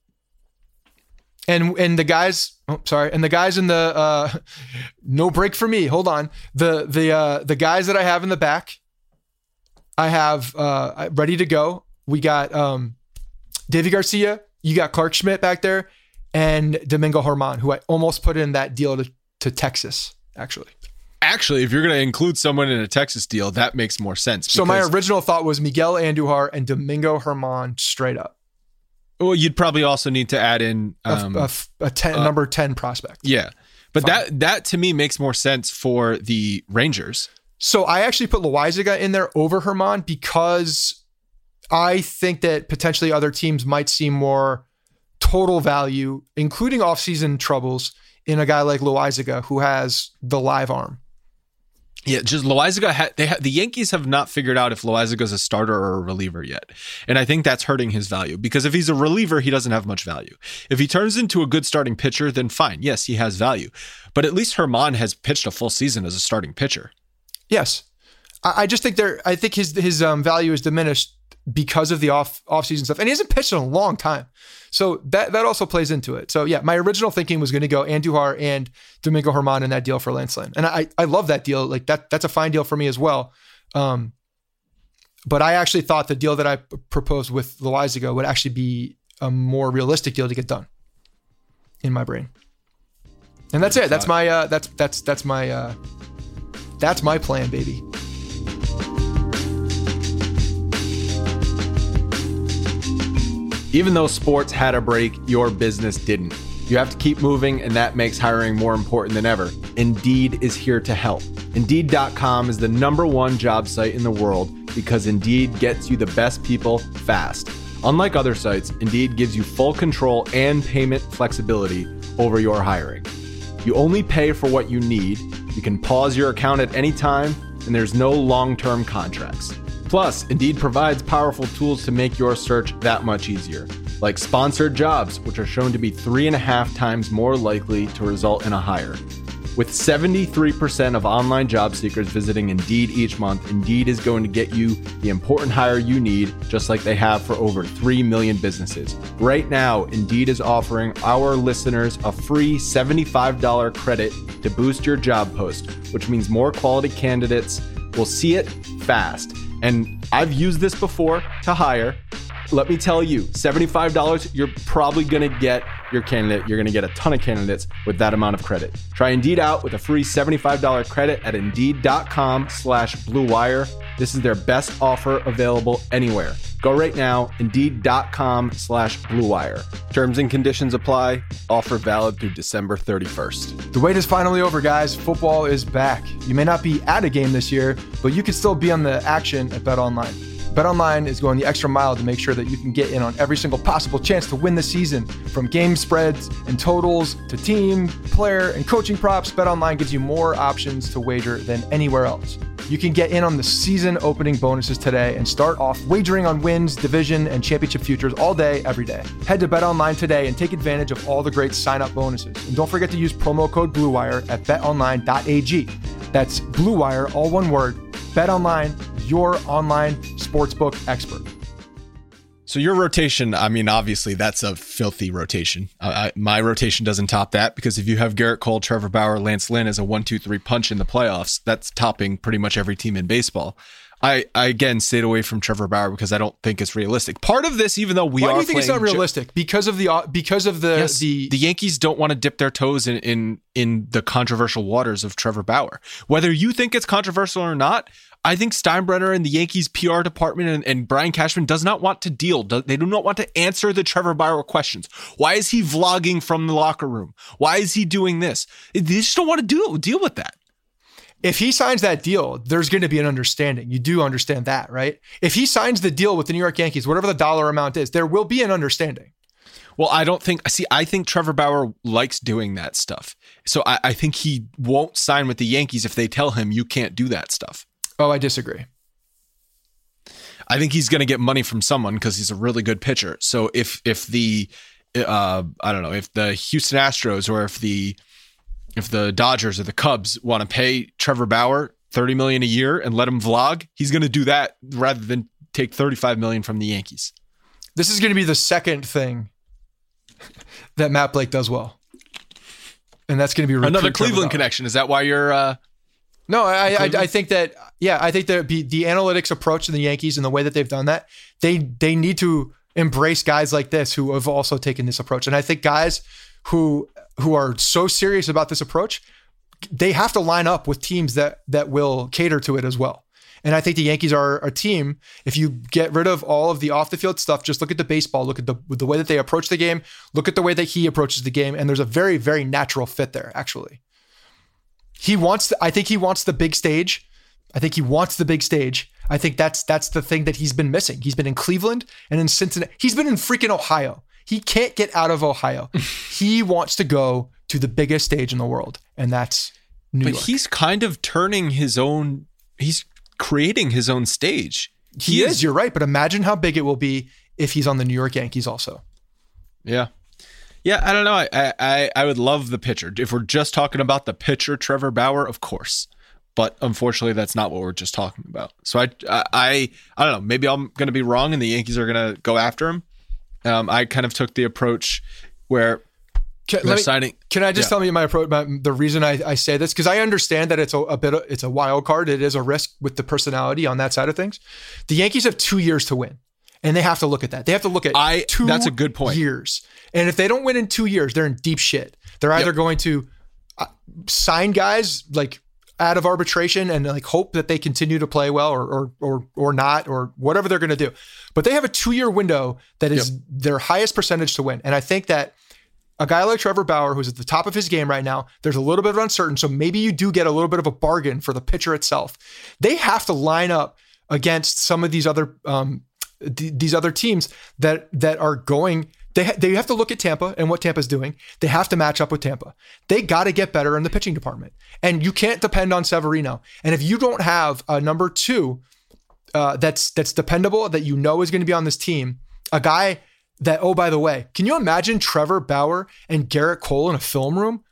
And the guys, and the guys in the no break for me. Hold on. The guys that I have in the back, I have ready to go. We got Davy Garcia, you got Clark Schmidt back there, and Domingo Germán, who I almost put in that deal to Texas, actually. Actually, if you're going to include someone in a Texas deal, that makes more sense. So my original thought was Miguel Andujar and Domingo Germán straight up. Well, you'd probably also need to add in number 10 prospect. Yeah. But that to me makes more sense for the Rangers. So I actually put Loaizaga in there over Germán because I think that potentially other teams might see more total value, including offseason troubles, in a guy like Loaizaga who has the live arm. Yeah, just Loaizaga. The Yankees have not figured out if Loaizaga a starter or a reliever yet, and I think that's hurting his value because if he's a reliever, he doesn't have much value. If he turns into a good starting pitcher, then fine. Yes, he has value, but at least Germán has pitched a full season as a starting pitcher. Yes, I just think I think his value is diminished because of the off-season stuff, and he hasn't pitched in a long time. So that also plays into it. So yeah, my original thinking was going to go Andujar and Domingo Germán in that deal for Lance Lynn. And I love that deal. Like that's a fine deal for me as well. But I actually thought the deal that I proposed with Loaizaga would actually be a more realistic deal to get done in my brain. And that's it. That's my that's my plan, baby. Even though sports had a break, your business didn't. You have to keep moving, and that makes hiring more important than ever. Indeed is here to help. Indeed.com is the #1 job site in the world because Indeed gets you the best people fast. Unlike other sites, Indeed gives you full control and payment flexibility over your hiring. You only pay for what you need, you can pause your account at any time, and there's no long-term contracts. Plus, Indeed provides powerful tools to make your search that much easier, like sponsored jobs, which are shown to be 3.5 times more likely to result in a hire. With 73% of online job seekers visiting Indeed each month, Indeed is going to get you the important hire you need, just like they have for over 3 million businesses. Right now, Indeed is offering our listeners a free $75 credit to boost your job post, which means more quality candidates will see it fast. And I've used this before to hire. Let me tell you, $75, you're probably going to get your candidate. You're going to get a ton of candidates with that amount of credit. Try Indeed out with a free $75 credit at Indeed.com/Blue Wire. This is their best offer available anywhere. Go right now, Indeed.com/Blue Wire. Terms and conditions apply. Offer valid through December 31st. The wait is finally over, guys. Football is back. You may not be at a game this year, but you can still be on the action at BetOnline. BetOnline is going the extra mile to make sure that you can get in on every single possible chance to win the season. From game spreads and totals to team, player, and coaching props, BetOnline gives you more options to wager than anywhere else. You can get in on the season opening bonuses today and start off wagering on wins, division, and championship futures all day, every day. Head to BetOnline today and take advantage of all the great sign-up bonuses. And don't forget to use promo code BlueWire at betonline.ag. That's Blue Wire, all one word. BetOnline, your online sportsbook expert. So your rotation, I mean, obviously that's a filthy rotation. My rotation doesn't top that, because if you have Garrett Cole, Trevor Bauer, Lance Lynn as a 1-2-3 punch in the playoffs, that's topping pretty much every team in baseball. I again stayed away from Trevor Bauer because I don't think it's realistic. Part of this, even though Why do you think it's not realistic? Because of the Yankees don't want to dip their toes in the controversial waters of Trevor Bauer. Whether you think it's controversial or not, I think Steinbrenner and the Yankees PR department and Brian Cashman does not want to deal. They do not want to answer the Trevor Bauer questions. Why is he vlogging from the locker room? Why is he doing this? They just don't want to deal with that. If he signs that deal, there's going to be an understanding. You do understand that, right? If he signs the deal with the New York Yankees, whatever the dollar amount is, there will be an understanding. Well, I think Trevor Bauer likes doing that stuff. So I think he won't sign with the Yankees if they tell him you can't do that stuff. Oh, I disagree. I think he's going to get money from someone because he's a really good pitcher. So if the Houston Astros or if the Dodgers or the Cubs want to pay Trevor Bauer $30 million a year and let him vlog, he's going to do that rather than take $35 million from the Yankees. This is going to be the second thing that Matt Blake does well. And that's going to be another Cleveland connection. Is that why you're No, I think that, I think that the analytics approach to the Yankees and the way that they've done that, they need to embrace guys like this who have also taken this approach. And I think guys who are so serious about this approach, they have to line up with teams that will cater to it as well. And I think the Yankees are a team, if you get rid of all of the off the field stuff, just look at the baseball, look at the way that they approach the game, look at the way that he approaches the game. And there's a very, very natural fit there, actually. I think he wants the big stage. I think that's the thing that he's been missing. He's been in Cleveland and in Cincinnati. He's been in freaking Ohio. He can't get out of Ohio. He wants to go to the biggest stage in the world, and that's New York. But he's kind of he's creating his own stage. He is, you're right. But imagine how big it will be if he's on the New York Yankees also. Yeah. Yeah, I don't know. I would love the pitcher. If we're just talking about the pitcher, Trevor Bauer, of course. But unfortunately, that's not what we're just talking about. So I don't know. Maybe I'm going to be wrong and the Yankees are going to go after him. I kind of took the approach where signing. Can I just tell you my approach? The reason I say this, because I understand that it's a wild card. It is a risk with the personality on that side of things. The Yankees have 2 years to win. And they have to look at that. They have to look at 2 that's a good point. years. And if they don't win in 2 years, they're in deep shit. They're either going to sign guys like out of arbitration and like hope that they continue to play well or not, or whatever they're going to do. But they have a 2-year window that is their highest percentage to win. And I think that a guy like Trevor Bauer, who's at the top of his game right now, there's a little bit of uncertainty. So maybe you do get a little bit of a bargain for the pitcher itself. They have to line up against some of these other teams that are going. They have to look at Tampa and what Tampa's doing. They have to match up with Tampa. They got to get better in the pitching department. And you can't depend on Severino. And if you don't have a number 2 that's dependable, that you know is going to be on this team, a guy that, oh, by the way, can you imagine Trevor Bauer and Garrett Cole in a film room?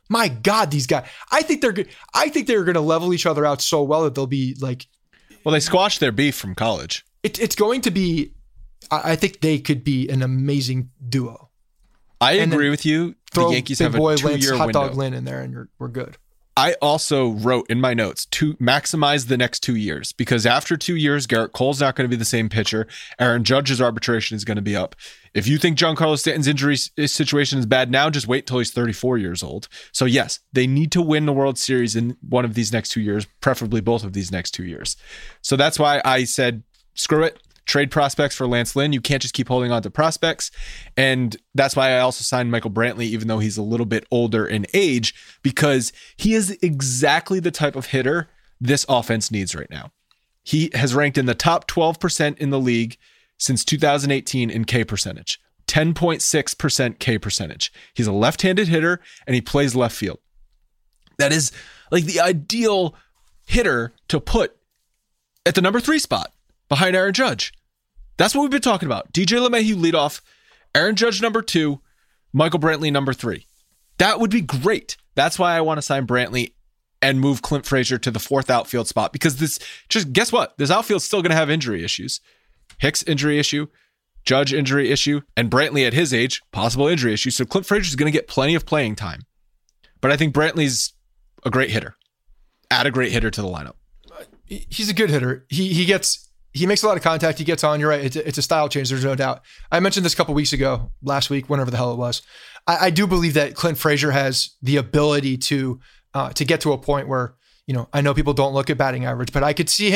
My God, these guys. I think they're going to level each other out so well that they'll be like. Well, they squashed their beef from college. It's going to be. I think they could be an amazing duo. I agree with you. The Yankees have a 2-year hot window. dog Lynn in there, and we're good. I also wrote in my notes to maximize the next 2 years, because after 2 years, Garrett Cole's not going to be the same pitcher. Aaron Judge's arbitration is going to be up. If you think Giancarlo Stanton's injury situation is bad now, just wait till he's 34 years old. So yes, they need to win the World Series in one of these next 2 years, preferably both of these next 2 years. So that's why I said, screw it. Trade prospects for Lance Lynn. You can't just keep holding on to prospects. And that's why I also signed Michael Brantley, even though he's a little bit older in age, because he is exactly the type of hitter this offense needs right now. He has ranked in the top 12% in the league since 2018 in K percentage, 10.6% K percentage. He's a left-handed hitter and he plays left field. That is like the ideal hitter to put at the number 3 spot behind Aaron Judge. That's what we've been talking about. DJ LeMahieu leadoff, Aaron Judge number 2, Michael Brantley number 3. That would be great. That's why I want to sign Brantley and move Clint Frazier to the 4th outfield spot, because guess what? This outfield's still going to have injury issues. Hicks injury issue, Judge injury issue, and Brantley at his age, possible injury issue. So Clint Frazier is going to get plenty of playing time. But I think Brantley's a great hitter. Add a great hitter to the lineup. He's a good hitter. He makes a lot of contact. He gets on. You're right. It's a style change. There's no doubt. I mentioned this a couple weeks ago, last week, whenever the hell it was. I do believe that Clint Frazier has the ability to get to a point where, I know people don't look at batting average, but I could see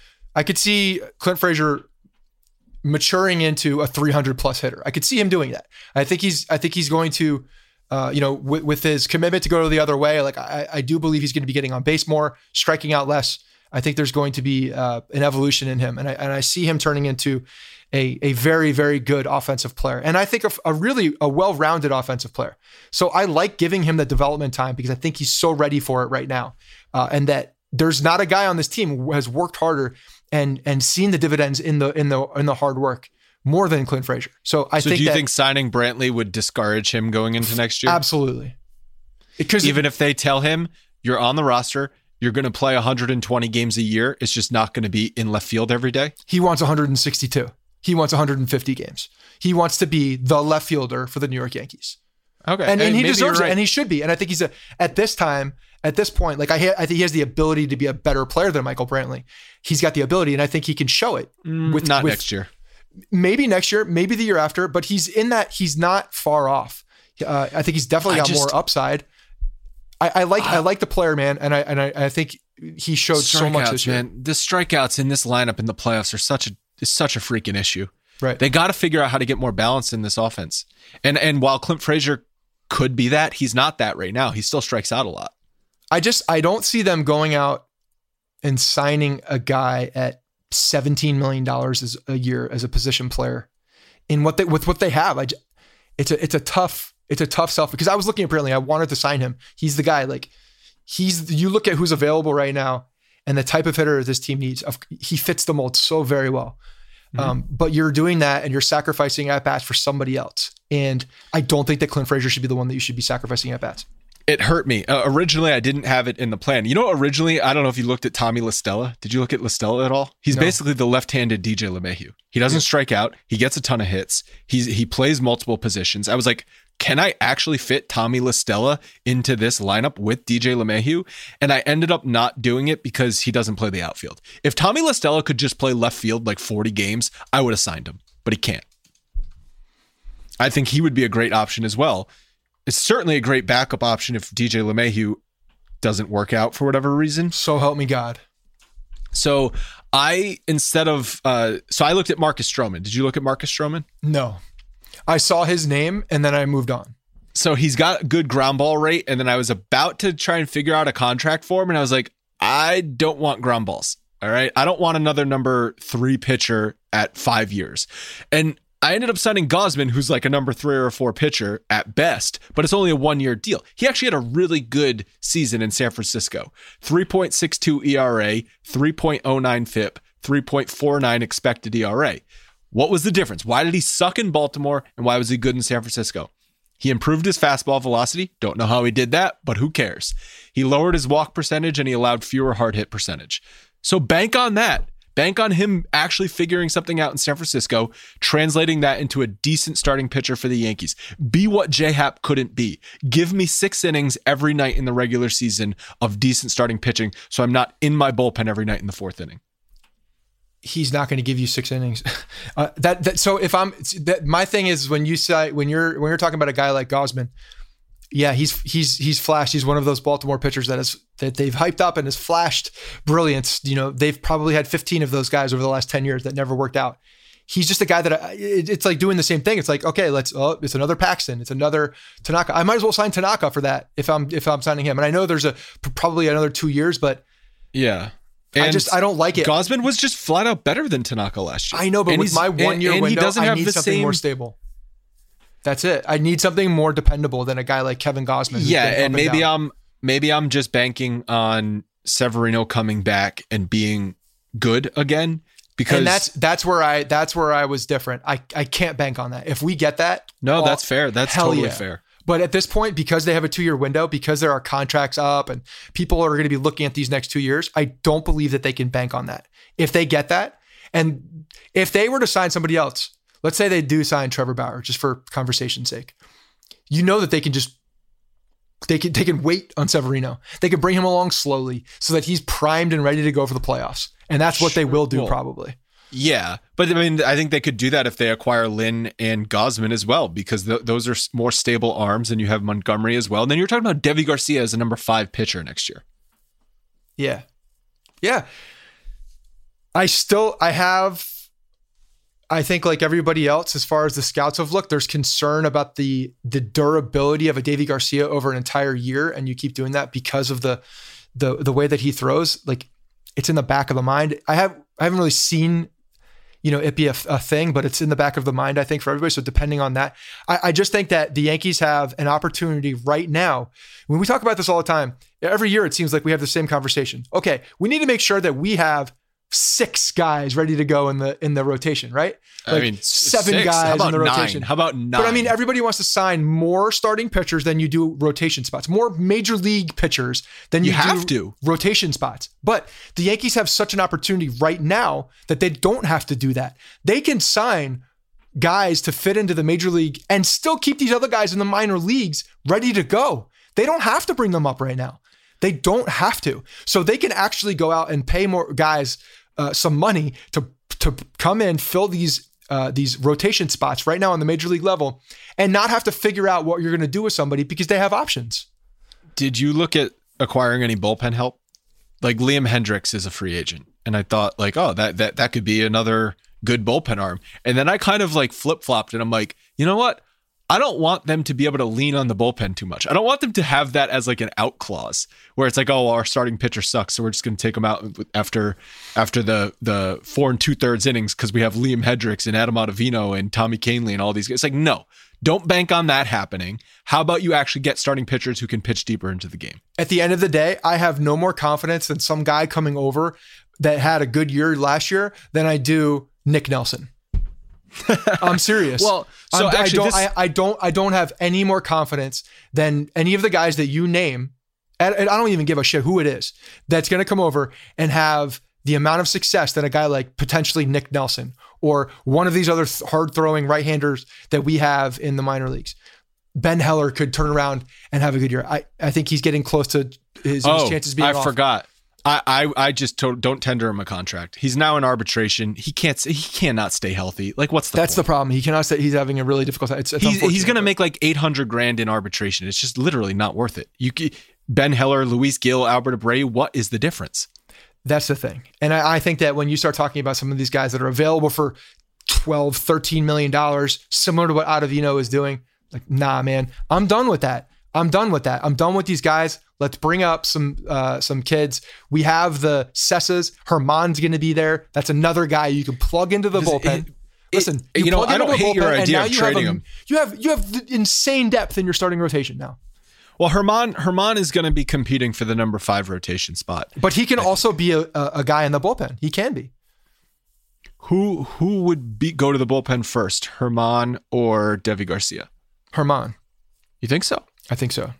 Clint Frazier maturing into a 300 plus hitter. I could see him doing that. I think he's going to, with his commitment to go the other way. Like I do believe he's going to be getting on base more, striking out less. I think there's going to be an evolution in him, and I see him turning into a very, very good offensive player, and I think a well-rounded offensive player. So I like giving him the development time because I think he's so ready for it right now, and that there's not a guy on this team who has worked harder and seen the dividends in the hard work more than Clint Frazier. So do you think signing Brantley would discourage him going into next year? Absolutely, because even if they tell him you're on the roster, you're going to play 120 games a year, it's just not going to be in left field every day. He wants 162. He wants 150 games. He wants to be the left fielder for the New York Yankees. Okay. And he deserves it, and he should be. And I think he's at this point, like I think he has the ability to be a better player than Michael Brantley. He's got the ability, and I think he can show it. Next year. Maybe next year, maybe the year after, but he's not far off. I think he's definitely got more upside. I like the player, man, and I think he showed so much this year. Man, the strikeouts in this lineup in the playoffs are such a freaking issue. Right. They got to figure out how to get more balance in this offense. And while Clint Frazier could be that, he's not that right now. He still strikes out a lot. I don't see them going out and signing a guy at $17 million a year as a position player with what they have. It's a tough sell, because I was looking at Brantley. I wanted to sign him. He's the guy. Like you look at who's available right now and the type of hitter this team needs. He fits the mold so very well. Mm-hmm. But you're doing that and you're sacrificing at bats for somebody else. And I don't think that Clint Frazier should be the one that you should be sacrificing at bats. It hurt me. Originally, I didn't have it in the plan. Originally, I don't know if you looked at Tommy La Stella. Did you look at La Stella at all? He's basically the left-handed DJ LeMahieu. He doesn't strike out. He gets a ton of hits. He plays multiple positions. I was like, can I actually fit Tommy La Stella into this lineup with DJ LeMahieu? And I ended up not doing it because he doesn't play the outfield. If Tommy La Stella could just play left field like 40 games, I would have signed him, but he can't. I think he would be a great option as well. It's certainly a great backup option if DJ LeMahieu doesn't work out for whatever reason. So help me God. So I looked at Marcus Stroman. Did you look at Marcus Stroman? No. I saw his name and then I moved on. So he's got a good ground ball rate, and then I was about to try and figure out a contract for him, and I was like, I don't want ground balls. All right. I don't want another number 3 pitcher at 5 years. And I ended up signing Gausman, who's like a number 3 or 4 pitcher at best, but it's only a 1-year deal. He actually had a really good season in San Francisco. 3.62 ERA, 3.09 FIP, 3.49 expected ERA. What was the difference? Why did he suck in Baltimore, and why was he good in San Francisco? He improved his fastball velocity. Don't know how he did that, but who cares? He lowered his walk percentage and he allowed fewer hard hit percentage. So bank on that. Bank on him actually figuring something out in San Francisco, translating that into a decent starting pitcher for the Yankees. Be what J-Happ couldn't be. Give me 6 innings every night in the regular season of decent starting pitching so I'm not in my bullpen every night in the 4th inning. He's not going to give you 6 innings. So if my thing is when you're talking about a guy like Gausman, yeah, he's flashed. He's one of those Baltimore pitchers that they've hyped up and has flashed brilliance. You know, they've probably had 15 of those guys over the last 10 years that never worked out. He's just a guy that it's like doing the same thing. It's like, okay, it's another Paxton. It's another Tanaka. I might as well sign Tanaka for that if I'm signing him. And I know there's probably another 2 years, but yeah. And I don't like it. Gausman was just flat out better than Tanaka last year. I know, but with my 1 year window, he doesn't have I need something more stable. That's it. I need something more dependable than a guy like Kevin Gausman. Yeah, and maybe I'm just banking on Severino coming back and being good again, because that's where I was different. I can't bank on that. If we get that, that's fair. That's totally fair. But at this point, because they have a 2-year window, because there are contracts up and people are going to be looking at these next 2 years, I don't believe that they can bank on that. If they get that, and if they were to sign somebody else, let's say they do sign Trevor Bauer, just for conversation's sake, you know that they can wait on Severino. They can bring him along slowly so that he's primed and ready to go for the playoffs. And that's what they will do probably. Yeah. But I mean, I think they could do that if they acquire Lynn and Gausman as well, because those are more stable arms, and you have Montgomery as well. And then you're talking about Deivi Garcia as a number 5 pitcher next year. Yeah. Yeah. I think like everybody else, as far as the scouts have looked, there's concern about the durability of a Deivi Garcia over an entire year. And you keep doing that because of the way that he throws. Like, it's in the back of the mind. I haven't really seen, it be a thing, but it's in the back of the mind, I think, for everybody. So depending on that, I just think that the Yankees have an opportunity right now. When we talk about this all the time, every year, it seems like we have the same conversation. Okay, we need to make sure that we have 6 guys ready to go in the rotation, right? Like, I mean, 7 guys in the rotation. 9? How about 9? But I mean, everybody wants to sign more starting pitchers than you do rotation spots, more major league pitchers than you have do to rotation spots. But the Yankees have such an opportunity right now that they don't have to do that. They can sign guys to fit into the major league and still keep these other guys in the minor leagues ready to go. They don't have to bring them up right now. They don't have to. So they can actually go out and pay more guys some money to come in, fill these rotation spots right now on the major league level, and not have to figure out what you're going to do with somebody because they have options. Did you look at acquiring any bullpen help? Like, Liam Hendriks is a free agent, and I thought like, oh, that could be another good bullpen arm. And then I kind of like flip-flopped, and I'm like, you know what? I don't want them to be able to lean on the bullpen too much. I don't want them to have that as like an out clause where it's like, oh, our starting pitcher sucks, so we're just going to take him out after the 4 2/3 innings because we have Liam Hendriks and Adam Ottavino and Tommy Kahnle and all these guys. It's like, no, don't bank on that happening. How about you actually get starting pitchers who can pitch deeper into the game? At the end of the day, I have no more confidence in some guy coming over that had a good year last year than I do Nick Nelson. I'm serious. Well, so I don't have any more confidence than any of the guys that you name. And I don't even give a shit who it is that's going to come over and have the amount of success that a guy like potentially Nick Nelson or one of these other hard throwing right-handers that we have in the minor leagues. Ben Heller could turn around and have a good year. I think he's getting close to his chances being off. I forgot. I just don't tender him a contract. He's now in arbitration. He cannot stay healthy. Like, what's the That's point? The problem. He cannot stay. He's having a really difficult time. He's going to make like $800,000 in arbitration. It's just literally not worth it. Ben Heller, Luis Gil, Albert Abreu, what is the difference? That's the thing. And I think that when you start talking about some of these guys that are available for $12, $13 million, similar to what Ottavino is doing, like, nah, man, I'm done with that. I'm done with these guys. Let's bring up some kids. We have the Cessas. Herman's going to be there. That's another guy you can plug into the bullpen. Listen, I don't hate your idea of trading him. You have insane depth in your starting rotation now. Well, Herman is going to be competing for the number 5 rotation spot. But he can also be a guy in the bullpen. He can be. Who would go to the bullpen first, Herman or Deivi Garcia? Herman. You think so? I think so.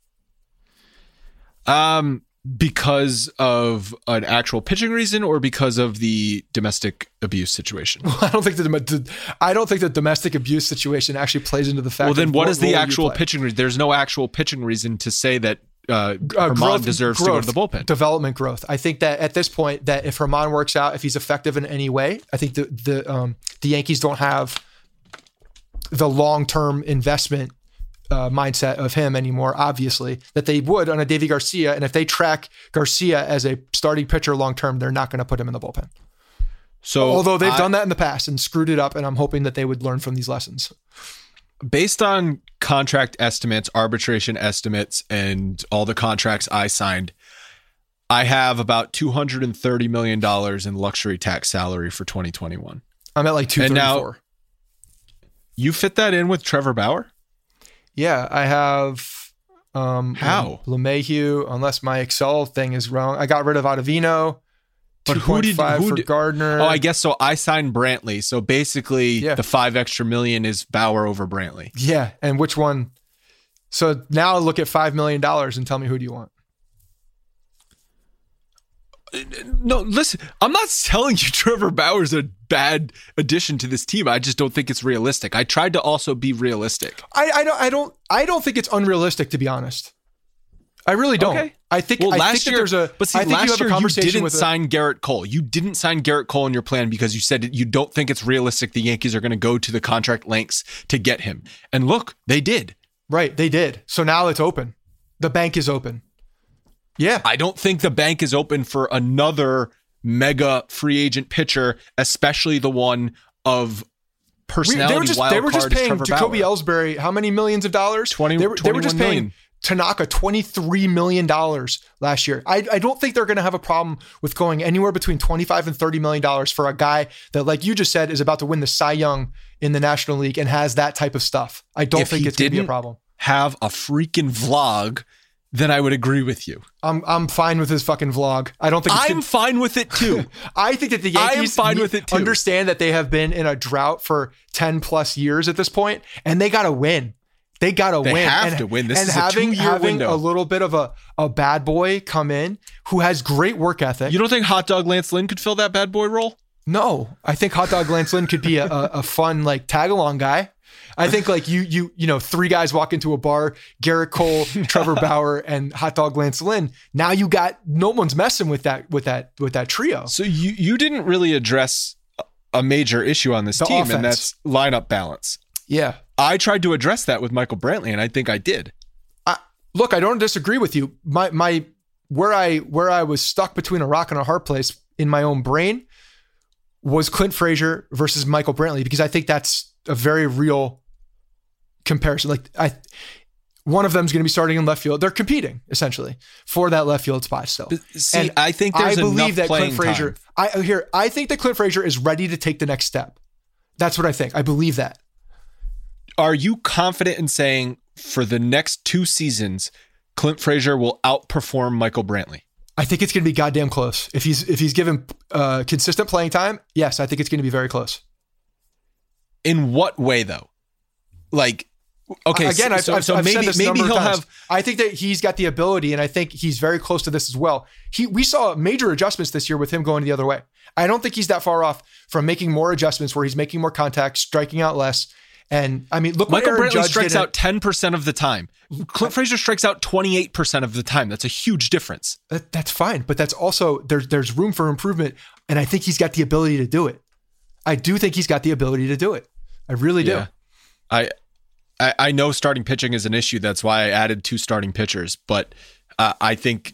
Because of an actual pitching reason or because of the domestic abuse situation? I don't think the domestic abuse situation actually plays into the fact. Well, then what is the role you actual play. pitching reason? There's no actual pitching reason to say that Herman deserves to go to the bullpen. Development growth. I think that at this point, that if Herman works out, if he's effective in any way, I think the Yankees don't have the long-term investment mindset of him anymore, obviously, that they would on a Davy Garcia. And if they track Garcia as a starting pitcher long-term, they're not going to put him in the bullpen. So, although they've done that in the past and screwed it up, and I'm hoping that they would learn from these lessons. Based on contract estimates, arbitration estimates, and all the contracts I signed, I have about $230 million in luxury tax salary for 2021. I'm at like 234. And now, you fit that in with Trevor Bauer? Yeah, I have How? LeMahieu, unless my Excel thing is wrong. I got rid of Ottavino. But who did for Gardner? Oh, I guess so. I signed Brantley. So basically, the $5 extra million is Bauer over Brantley. Yeah, and which one? So now look at $5 million and tell me who do you want? No, listen, I'm not telling you Trevor Bauer's a bad addition to this team. I just don't think it's realistic. I tried to also be realistic. I don't think it's unrealistic, to be honest. I really don't. Okay. I think last year, there's a. But see, I think last you have year a conversation you didn't with sign Garrett Cole. You didn't sign Garrett Cole in your plan because you said you don't think it's realistic the Yankees are going to go to the contract lengths to get him. And look, they did. Right, they did. So now it's open. The bank is open. Yeah. I don't think the bank is open for another mega free agent pitcher, especially the one of personality. They were just paying Trevor Jacoby Bauer. Ellsbury how many millions of dollars? They were just paying million. Tanaka $23 million last year. I don't think they're going to have a problem with going anywhere between $25 and $30 million for a guy that, like you just said, is about to win the Cy Young in the National League and has that type of stuff. I don't think it's going to be a problem. Have a freaking vlog, then I would agree with you. I'm fine with his fucking vlog. I don't think I'm fine with it too. I think that the Yankees understand that they have been in a drought for 10 plus years at this point, and they got to win. They got to win. They have to win. This is a 2-year window. A little bit of a bad boy come in who has great work ethic. You don't think Hot Dog Lance Lynn could fill that bad boy role? No, I think Hot Dog Lance Lynn could be a fun like tag along guy. I think like you know, 3 guys walk into a bar, Garrett Cole, Trevor Bauer, and Hot Dog Lance Lynn. Now you got no one's messing with that trio. So you didn't really address a major issue on this team, offense. and that's lineup balance. Yeah. I tried to address that with Michael Brantley, and I think I did. Look, I don't disagree with you. My where I was stuck between a rock and a hard place in my own brain was Clint Frazier versus Michael Brantley, because I think that's a very real comparison. Like one of them is going to be starting in left field. They're competing essentially for that left field spot still. See, and I think there's enough playing time. I think that Clint Frazier is ready to take the next step. That's what I think. I believe that. Are you confident in saying for the next 2 seasons, Clint Frazier will outperform Michael Brantley? I think it's going to be goddamn close. If he's given consistent playing time, yes, I think it's going to be very close. In what way though? Like, okay, again, I've said this maybe he'll have. I think that he's got the ability, and I think he's very close to this as well. We saw major adjustments this year with him going the other way. I don't think he's that far off from making more adjustments where he's making more contact, striking out less. And I mean, look, Michael what Aaron Brantley Judge strikes out 10% of the time. Clint Frazier strikes out 28% of the time. That's a huge difference. That's fine, but that's also there's room for improvement, and I think he's got the ability to do it. I do think he's got the ability to do it. I really do. Yeah. I know starting pitching is an issue. That's why I added 2 starting pitchers. But I think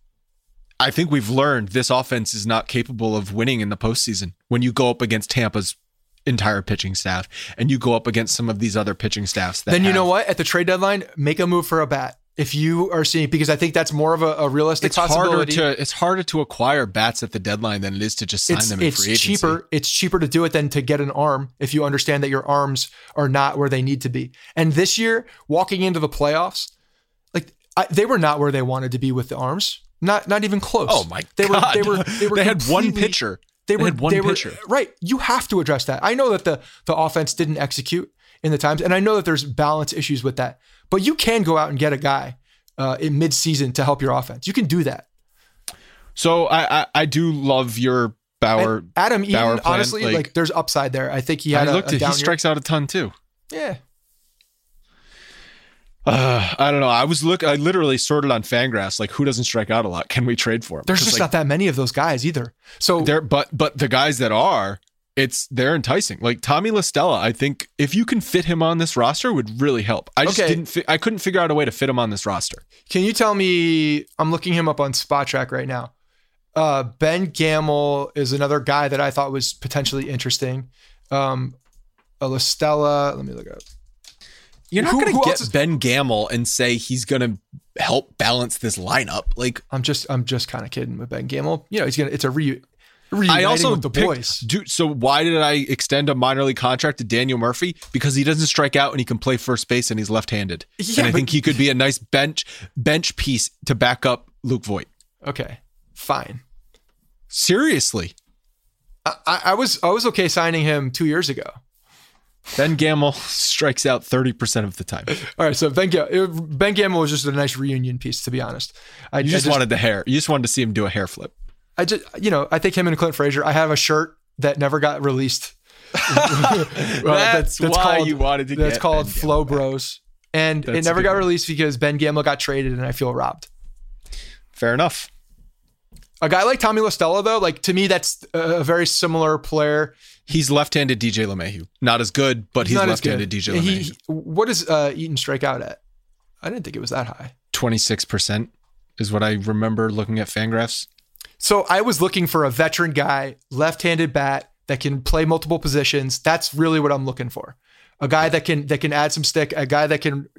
we've learned this offense is not capable of winning in the postseason when you go up against Tampa's entire pitching staff and you go up against some of these other pitching staffs. Then you know what? At the trade deadline, make a move for a bat. If you are seeing, because I think that's more of a realistic possibility. It's harder to acquire bats at the deadline than it is to just sign them in free agency. It's cheaper to do it than to get an arm if you understand that your arms are not where they need to be. And this year, walking into the playoffs, they were not where they wanted to be with the arms. Not even close. Oh my God. They had one pitcher. They had one pitcher. Right. You have to address that. I know that the offense didn't execute in the times. And I know that there's balance issues with that, but you can go out and get a guy in mid-season to help your offense. You can do that. So I do love your Bauer. And Adam Eaton, Bauer plan. honestly, like there's upside there. I think he had he strikes out a ton too. Yeah. I don't know. I literally sorted on Fangraphs, like who doesn't strike out a lot? Can we trade for him? There's just not that many of those guys either. So but the guys that are, they're enticing. Like Tommy La Stella, I think if you can fit him on this roster would really help. I just I couldn't figure out a way to fit him on this roster. Can you tell me, I'm looking him up on Spot Track right now. Ben Gamel is another guy that I thought was potentially interesting. La Stella, let me look up. You're not going to get Ben Gamel and say he's going to help balance this lineup. Like I'm just kind of kidding with Ben Gamel. You know, it's a reuniting with the boys. Dude, so why did I extend a minor league contract to Daniel Murphy? Because he doesn't strike out and he can play first base and he's left-handed. Yeah, and I think he could be a nice bench piece to back up Luke Voit. Okay, fine. Seriously. I was okay signing him 2 years ago. Ben Gamel strikes out 30% of the time. All right, so Ben Gamel was just a nice reunion piece, to be honest. You just wanted the hair. You just wanted to see him do a hair flip. I think him and Clint Frazier. I have a shirt that never got released. That's why you wanted to get. That's called Flow Bros, and it never got released because Ben Gamel got traded, and I feel robbed. Fair enough. A guy like Tommy La Stella, though, like to me, that's a very similar player. He's left-handed DJ LeMahieu. Not as good, but he's left-handed DJ LeMahieu. What does Eaton strike out at? I didn't think it was that high. 26% is what I remember looking at Fangraphs. So I was looking for a veteran guy, left-handed bat that can play multiple positions. That's really what I'm looking for. A guy that can add some stick. A guy that can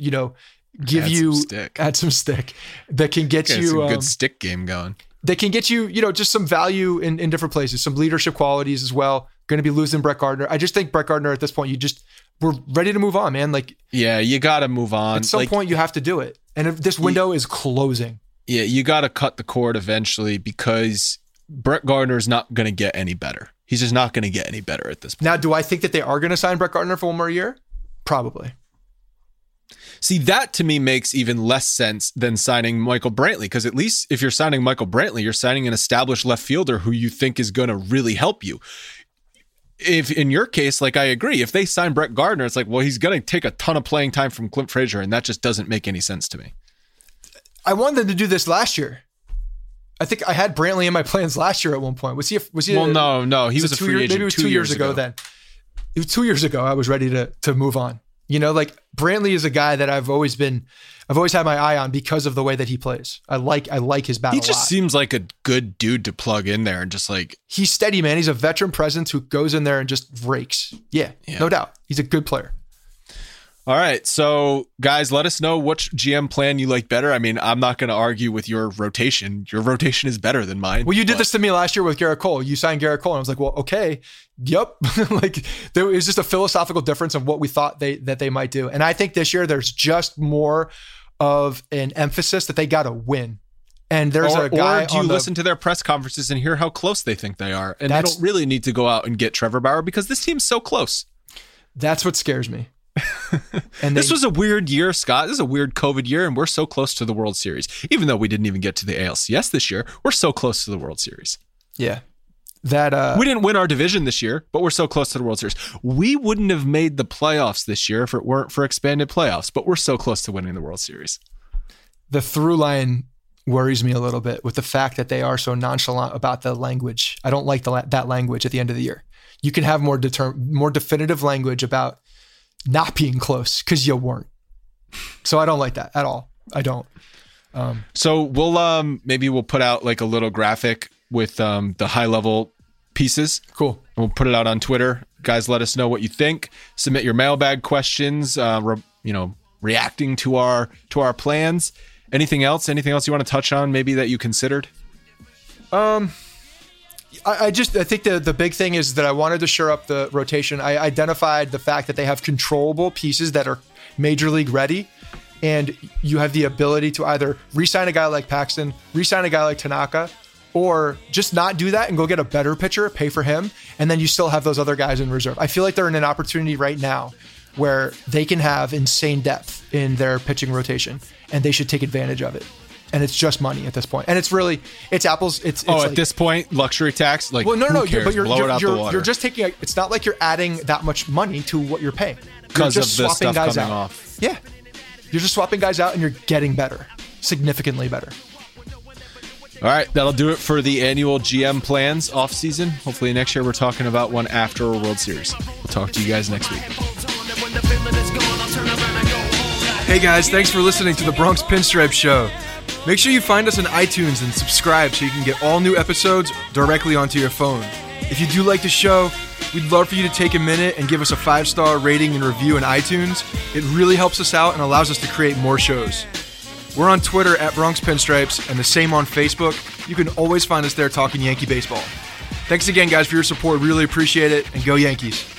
add some stick. That can get you some good stick game going. They can get you, just some value in different places, some leadership qualities as well. Going to be losing Brett Gardner. I just think Brett Gardner at this point, we're ready to move on, man. Like, yeah, you got to move on. At some point, you have to do it. And if this window is closing. Yeah, you got to cut the cord eventually because Brett Gardner is not going to get any better. He's just not going to get any better at this point. Now, do I think that they are going to sign Brett Gardner for one more year? Probably. See, that to me makes even less sense than signing Michael Brantley, because at least if you're signing Michael Brantley, you're signing an established left fielder who you think is going to really help you. If in your case, like I agree, if they sign Brett Gardner, it's like, well, he's going to take a ton of playing time from Clint Frazier, and that just doesn't make any sense to me. I wanted them to do this last year. I think I had Brantley in my plans last year at one point. Was he? Well, no, he was a free agent. Maybe it was 2 years ago. Then it was 2 years ago. I was ready to move on. Like Brantley is a guy that I've always had my eye on because of the way that he plays. I like his bat. He just seems like a good dude to plug in there and just like he's steady, man. He's a veteran presence who goes in there and just rakes. Yeah, no doubt. He's a good player. All right. So guys, let us know which GM plan you like better. I mean, I'm not going to argue with your rotation. Your rotation is better than mine. Well, you did this to me last year with Garrett Cole. You signed Garrett Cole. And I was like, well, okay. Yep. Like there was just a philosophical difference of what we thought that they might do. And I think this year there's just more of an emphasis that they got to win. And there's a guy. Or do you listen to their press conferences and hear how close they think they are? And they don't really need to go out and get Trevor Bauer because this team's so close. That's what scares me. And this was a weird year, Scott. This is a weird COVID year, and we're so close to the World Series. Even though we didn't even get to the ALCS this year, we're so close to the World Series. Yeah. We didn't win our division this year, but we're so close to the World Series. We wouldn't have made the playoffs this year if it weren't for expanded playoffs, but we're so close to winning the World Series. The through line worries me a little bit with the fact that they are so nonchalant about the language. I don't like that language at the end of the year. You can have more definitive language about not being close because you weren't. So I don't like that at all. I don't. So we'll put out like a little graphic with the high level pieces. Cool. We'll put it out on Twitter. Guys, let us know what you think. Submit your mailbag questions. Reacting to our plans. Anything else you want to touch on? Maybe that you considered. I think the big thing is that I wanted to shore up the rotation. I identified the fact that they have controllable pieces that are major league ready, and you have the ability to either re-sign a guy like Paxton, re-sign a guy like Tanaka, or just not do that and go get a better pitcher, pay for him, and then you still have those other guys in reserve. I feel like they're in an opportunity right now where they can have insane depth in their pitching rotation, and they should take advantage of it. And it's just money at this point. And it's apples. It's at this point, luxury tax. Like, well, no, who cares? but you're just taking. It's not like you're adding that much money to what you're paying. Because you're of just the swapping stuff guys coming out. off. Yeah, you're just swapping guys out, and you're getting better, significantly better. All right, that'll do it for the annual GM plans off season. Hopefully next year we're talking about one after a World Series. We'll talk to you guys next week. Hey guys, thanks for listening to the Bronx Pinstripe Show. Make sure you find us on iTunes and subscribe so you can get all new episodes directly onto your phone. If you do like the show, we'd love for you to take a minute and give us a 5-star rating and review on iTunes. It really helps us out and allows us to create more shows. We're on Twitter at Bronx Pinstripes and the same on Facebook. You can always find us there talking Yankee baseball. Thanks again, guys, for your support. Really appreciate it, and go Yankees.